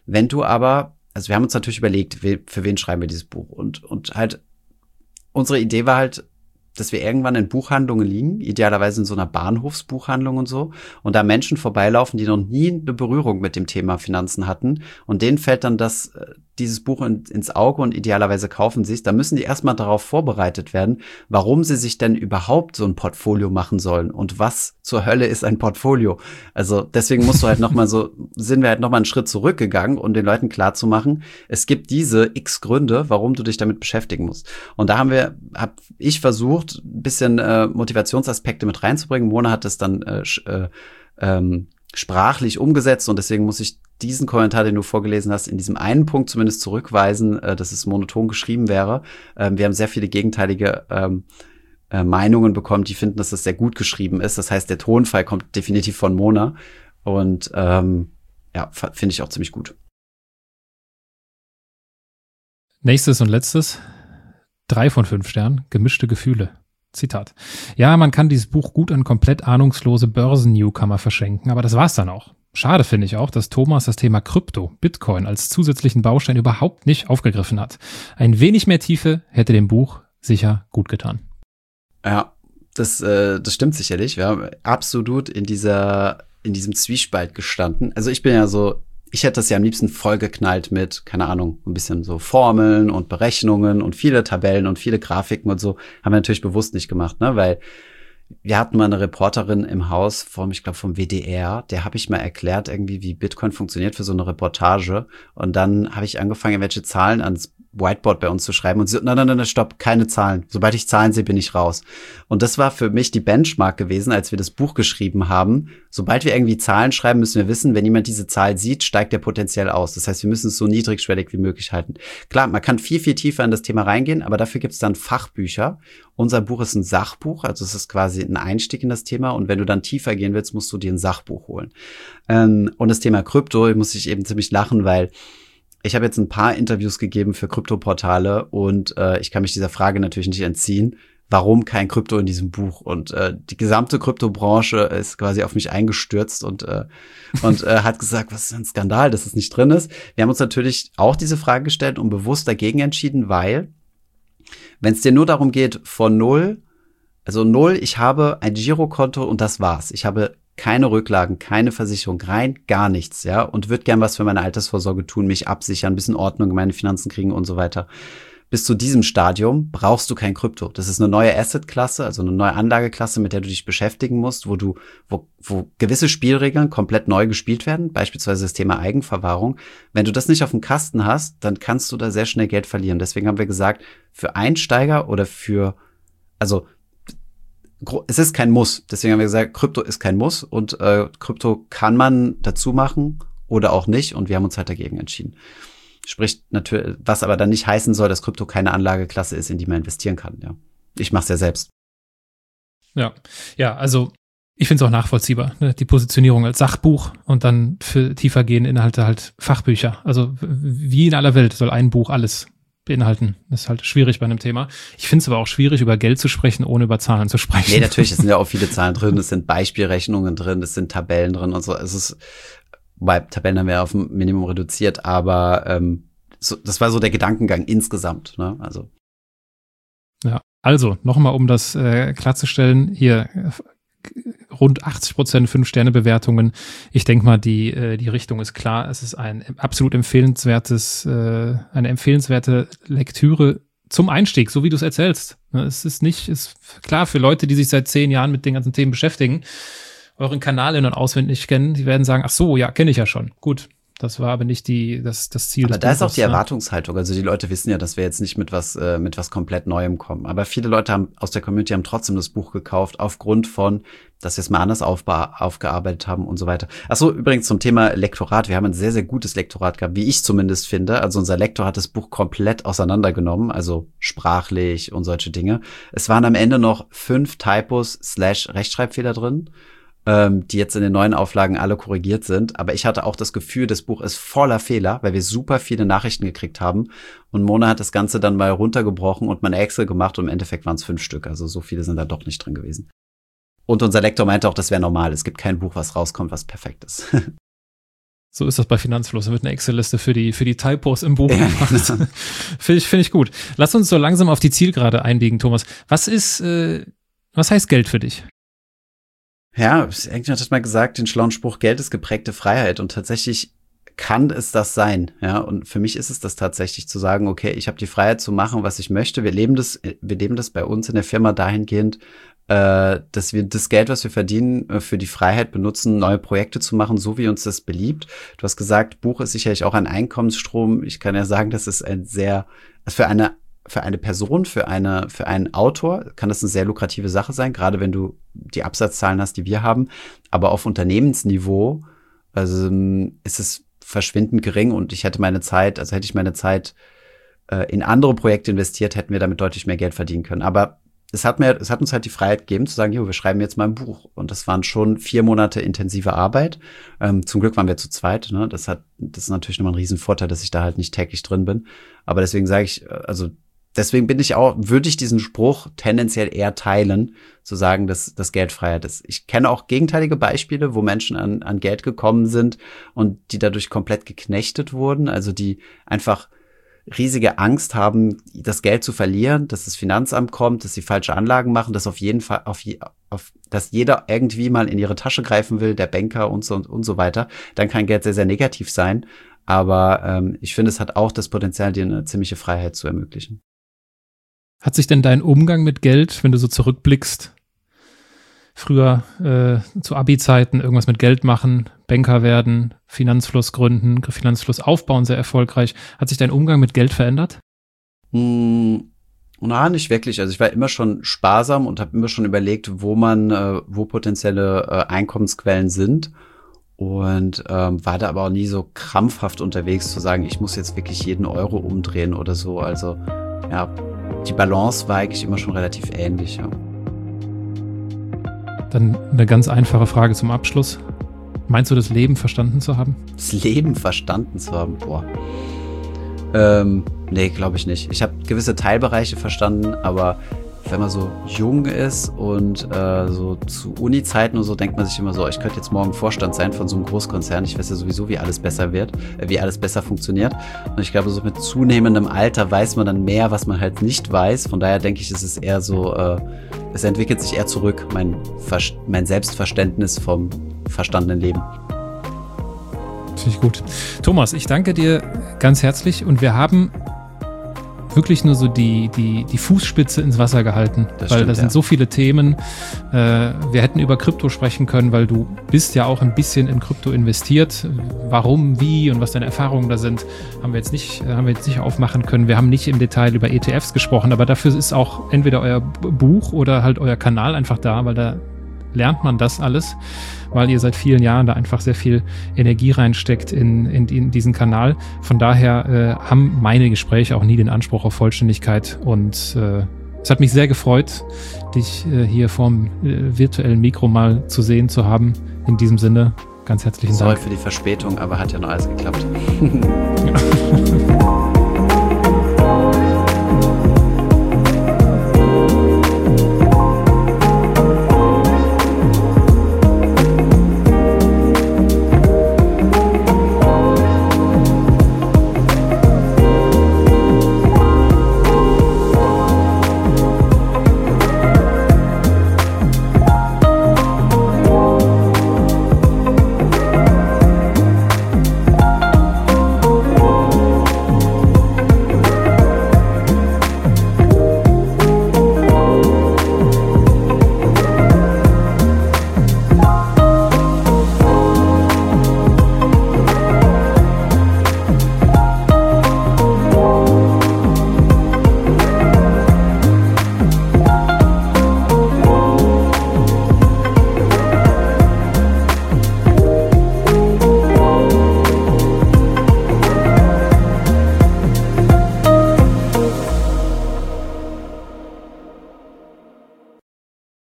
Wenn du aber, also wir haben uns natürlich überlegt, für wen schreiben wir dieses Buch und, und halt unsere Idee war halt, dass wir irgendwann in Buchhandlungen liegen, idealerweise in so einer Bahnhofsbuchhandlung und so, und da Menschen vorbeilaufen, die noch nie eine Berührung mit dem Thema Finanzen hatten, und denen fällt dann das, dieses Buch in, ins Auge und idealerweise kaufen sie es. Da müssen die erstmal darauf vorbereitet werden, warum sie sich denn überhaupt so ein Portfolio machen sollen und was zur Hölle ist ein Portfolio. Also deswegen musst du halt nochmal so, sind wir halt nochmal einen Schritt zurückgegangen, um den Leuten klarzumachen, es gibt diese x Gründe, warum du dich damit beschäftigen musst. Und da haben wir, hab ich versucht, ein bisschen äh, Motivationsaspekte mit reinzubringen. Mona hat es dann äh, äh, ähm, sprachlich umgesetzt und deswegen muss ich diesen Kommentar, den du vorgelesen hast, in diesem einen Punkt zumindest zurückweisen, äh, dass es monoton geschrieben wäre. Ähm, wir haben sehr viele gegenteilige ähm, äh, Meinungen bekommen, die finden, dass das sehr gut geschrieben ist. Das heißt, der Tonfall kommt definitiv von Mona und ähm, ja, finde ich auch ziemlich gut. Nächstes und letztes. Drei von fünf Sternen, gemischte Gefühle. Zitat. Ja, man kann dieses Buch gut an komplett ahnungslose Börsen-Newcomer verschenken, aber das war's dann auch. Schade finde ich auch, dass Thomas das Thema Krypto, Bitcoin als zusätzlichen Baustein überhaupt nicht aufgegriffen hat. Ein wenig mehr Tiefe hätte dem Buch sicher gut getan. Ja, das, äh, das stimmt sicherlich. Wir haben absolut in dieser, in diesem Zwiespalt gestanden. Also ich bin ja so, ich hätte das ja am liebsten vollgeknallt mit, keine Ahnung, ein bisschen so Formeln und Berechnungen und viele Tabellen und viele Grafiken und so. Haben wir natürlich bewusst nicht gemacht, ne, weil wir hatten mal eine Reporterin im Haus vom, ich glaube vom W D R, der habe ich mal erklärt irgendwie, wie Bitcoin funktioniert für so eine Reportage. Und dann habe ich angefangen, welche Zahlen ans Whiteboard bei uns zu schreiben und sie, nein, nein, nein, stopp, keine Zahlen. Sobald ich Zahlen sehe, bin ich raus. Und das war für mich die Benchmark gewesen, als wir das Buch geschrieben haben. Sobald wir irgendwie Zahlen schreiben, müssen wir wissen, wenn jemand diese Zahl sieht, steigt der potenziell aus. Das heißt, wir müssen es so niedrigschwellig wie möglich halten. Klar, man kann viel, viel tiefer in das Thema reingehen, aber dafür gibt es dann Fachbücher. Unser Buch ist ein Sachbuch, also es ist quasi ein Einstieg in das Thema. Und wenn du dann tiefer gehen willst, musst du dir ein Sachbuch holen. Ähm, und das Thema Krypto muss ich eben ziemlich lachen, weil ich habe jetzt ein paar Interviews gegeben für Kryptoportale und äh, ich kann mich dieser Frage natürlich nicht entziehen, warum kein Krypto in diesem Buch? Und äh, die gesamte Kryptobranche ist quasi auf mich eingestürzt und äh, und äh, hat gesagt, was ist ein Skandal, dass es nicht drin ist. Wir haben uns natürlich auch diese Frage gestellt und bewusst dagegen entschieden, weil wenn es dir nur darum geht, von null, also null, ich habe ein Girokonto und das war's. Ich habe keine Rücklagen, keine Versicherung, rein gar nichts, ja, und würde gern was für meine Altersvorsorge tun, mich absichern, ein bisschen Ordnung in meine Finanzen kriegen und so weiter. Bis zu diesem Stadium brauchst du kein Krypto. Das ist eine neue Asset-Klasse, also eine neue Anlageklasse, mit der du dich beschäftigen musst, wo du, wo, wo gewisse Spielregeln komplett neu gespielt werden, beispielsweise das Thema Eigenverwahrung. Wenn du das nicht auf dem Kasten hast, dann kannst du da sehr schnell Geld verlieren. Deswegen haben wir gesagt, für Einsteiger oder für, also es ist kein Muss. Deswegen haben wir gesagt, Krypto ist kein Muss und äh, Krypto kann man dazu machen oder auch nicht. Und wir haben uns halt dagegen entschieden. Sprich natürlich, was aber dann nicht heißen soll, dass Krypto keine Anlageklasse ist, in die man investieren kann. Ja, ich mache es ja selbst. Ja, ja, also ich finde es auch nachvollziehbar, ne? Die Positionierung als Sachbuch und dann für tiefergehende Inhalte halt Fachbücher. Also wie in aller Welt soll ein Buch alles beinhalten. Das ist halt schwierig bei einem Thema. Ich finde es aber auch schwierig, über Geld zu sprechen, ohne über Zahlen zu sprechen. Nee, natürlich, es sind ja auch viele Zahlen drin, es sind Beispielrechnungen drin, es sind Tabellen drin und so. Es ist, bei Tabellen haben wir auf ein Minimum reduziert, aber ähm, so, das war so der Gedankengang insgesamt, ne? Also. Ja, also nochmal, um das äh, klarzustellen, hier rund achtzig Prozent Fünf-Sterne-Bewertungen. Ich denke mal, die äh, die Richtung ist klar. Es ist ein absolut empfehlenswertes, äh, eine empfehlenswerte Lektüre zum Einstieg, so wie du es erzählst. Es ist nicht, ist klar für Leute, die sich seit zehn Jahren mit den ganzen Themen beschäftigen, euren Kanal in- und auswendig kennen, die werden sagen, ach so, ja, kenne ich ja schon. Gut. Das war aber nicht die, das, das Ziel. Aber da ist auch die Erwartungshaltung. Also die Leute wissen ja, dass wir jetzt nicht mit was, äh, mit was komplett Neuem kommen. Aber viele Leute haben aus der Community haben trotzdem das Buch gekauft aufgrund von, dass wir es mal anders aufba- aufgearbeitet haben und so weiter. Ach so, übrigens zum Thema Lektorat. Wir haben ein sehr, sehr gutes Lektorat gehabt, wie ich zumindest finde. Also unser Lektor hat das Buch komplett auseinandergenommen, also sprachlich und solche Dinge. Es waren am Ende noch fünf Typos slash Rechtschreibfehler drin, die jetzt in den neuen Auflagen alle korrigiert sind. Aber ich hatte auch das Gefühl, das Buch ist voller Fehler, weil wir super viele Nachrichten gekriegt haben. Und Mona hat das Ganze dann mal runtergebrochen und mal eine Excel gemacht und im Endeffekt waren es fünf Stück. Also so viele sind da doch nicht drin gewesen. Und unser Lektor meinte auch, das wäre normal. Es gibt kein Buch, was rauskommt, was perfekt ist. So ist das bei Finanzfluss. Da wird eine Excel-Liste für die, für die Typos im Buch gemacht. Ja. Finde ich, finde ich gut. Lass uns so langsam auf die Zielgerade einlegen, Thomas. Was ist, äh, was heißt Geld für dich? Ja, irgendjemand hat mal gesagt, den schlauen Spruch, Geld ist geprägte Freiheit. Und tatsächlich kann es das sein, ja. Und für mich ist es das tatsächlich zu sagen, okay, ich habe die Freiheit zu machen, was ich möchte. Wir leben das, wir leben das bei uns in der Firma dahingehend, äh, dass wir das Geld, was wir verdienen, äh, für die Freiheit benutzen, neue Projekte zu machen, so wie uns das beliebt. Du hast gesagt, Buch ist sicherlich auch ein Einkommensstrom. Ich kann ja sagen, das ist ein sehr, für eine für eine Person, für eine, für einen Autor kann das eine sehr lukrative Sache sein, gerade wenn du die Absatzzahlen hast, die wir haben. Aber auf Unternehmensniveau, also ist es verschwindend gering und ich hätte meine Zeit, also hätte ich meine Zeit äh, in andere Projekte investiert, hätten wir damit deutlich mehr Geld verdienen können. Aber es hat mir, es hat uns halt die Freiheit gegeben zu sagen, jo, wir schreiben jetzt mal ein Buch. Und das waren schon vier Monate intensive Arbeit. Ähm, zum Glück waren wir zu zweit, ne? Das hat, das ist natürlich nochmal ein Riesenvorteil, dass ich da halt nicht täglich drin bin. Aber deswegen sage ich, also deswegen bin ich auch, würde ich diesen Spruch tendenziell eher teilen, zu sagen, dass das Geld Freiheit ist. Ich kenne auch gegenteilige Beispiele, wo Menschen an, an Geld gekommen sind und die dadurch komplett geknechtet wurden, also die einfach riesige Angst haben, das Geld zu verlieren, dass das Finanzamt kommt, dass sie falsche Anlagen machen, dass auf jeden Fall, auf, je, auf dass jeder irgendwie mal in ihre Tasche greifen will, der Banker und so und, und so weiter. Dann kann Geld sehr, sehr negativ sein. Aber ähm, ich finde, es hat auch das Potenzial, dir eine ziemliche Freiheit zu ermöglichen. Hat sich denn dein Umgang mit Geld, wenn du so zurückblickst, früher äh, zu Abi-Zeiten irgendwas mit Geld machen, Banker werden, Finanzfluss gründen, Finanzfluss aufbauen, sehr erfolgreich. Hat sich dein Umgang mit Geld verändert? Hm, na, nicht wirklich. Also ich war immer schon sparsam und habe immer schon überlegt, wo man, äh, wo potenzielle äh, Einkommensquellen sind. Und ähm, war da aber auch nie so krampfhaft unterwegs zu sagen, ich muss jetzt wirklich jeden Euro umdrehen oder so. Also ja, die Balance war eigentlich immer schon relativ ähnlich, ja. Dann eine ganz einfache Frage zum Abschluss. Meinst du, das Leben verstanden zu haben? Das Leben verstanden zu haben? Boah. Ähm, nee, glaube ich nicht. Ich habe gewisse Teilbereiche verstanden, aber wenn man so jung ist und äh, so zu Uni-Zeiten und so, denkt man sich immer so, ich könnte jetzt morgen Vorstand sein von so einem Großkonzern. Ich weiß ja sowieso, wie alles besser wird, äh, wie alles besser funktioniert. Und ich glaube, so mit zunehmendem Alter weiß man dann mehr, was man halt nicht weiß. Von daher denke ich, es ist eher so, äh, es entwickelt sich eher zurück, mein, Ver- mein Selbstverständnis vom verstandenen Leben. Finde ich gut. Thomas, ich danke dir ganz herzlich und wir haben wirklich nur so die, die, die Fußspitze ins Wasser gehalten, das weil stimmt, da sind ja. so viele Themen. Äh, wir hätten über Krypto sprechen können, weil du bist ja auch ein bisschen in Krypto investiert. Warum, wie und was deine Erfahrungen da sind, haben wir jetzt nicht, haben wir jetzt nicht aufmachen können. Wir haben nicht im Detail über E T Fs gesprochen, aber dafür ist auch entweder euer Buch oder halt euer Kanal einfach da, weil da lernt man das alles, weil ihr seit vielen Jahren da einfach sehr viel Energie reinsteckt in, in, in diesen Kanal. Von daher äh, haben meine Gespräche auch nie den Anspruch auf Vollständigkeit und äh, es hat mich sehr gefreut, dich äh, hier vorm äh, virtuellen Mikro mal zu sehen zu haben. In diesem Sinne, ganz herzlichen Sorry Dank. Sorry für die Verspätung, aber hat ja noch alles geklappt. Ja.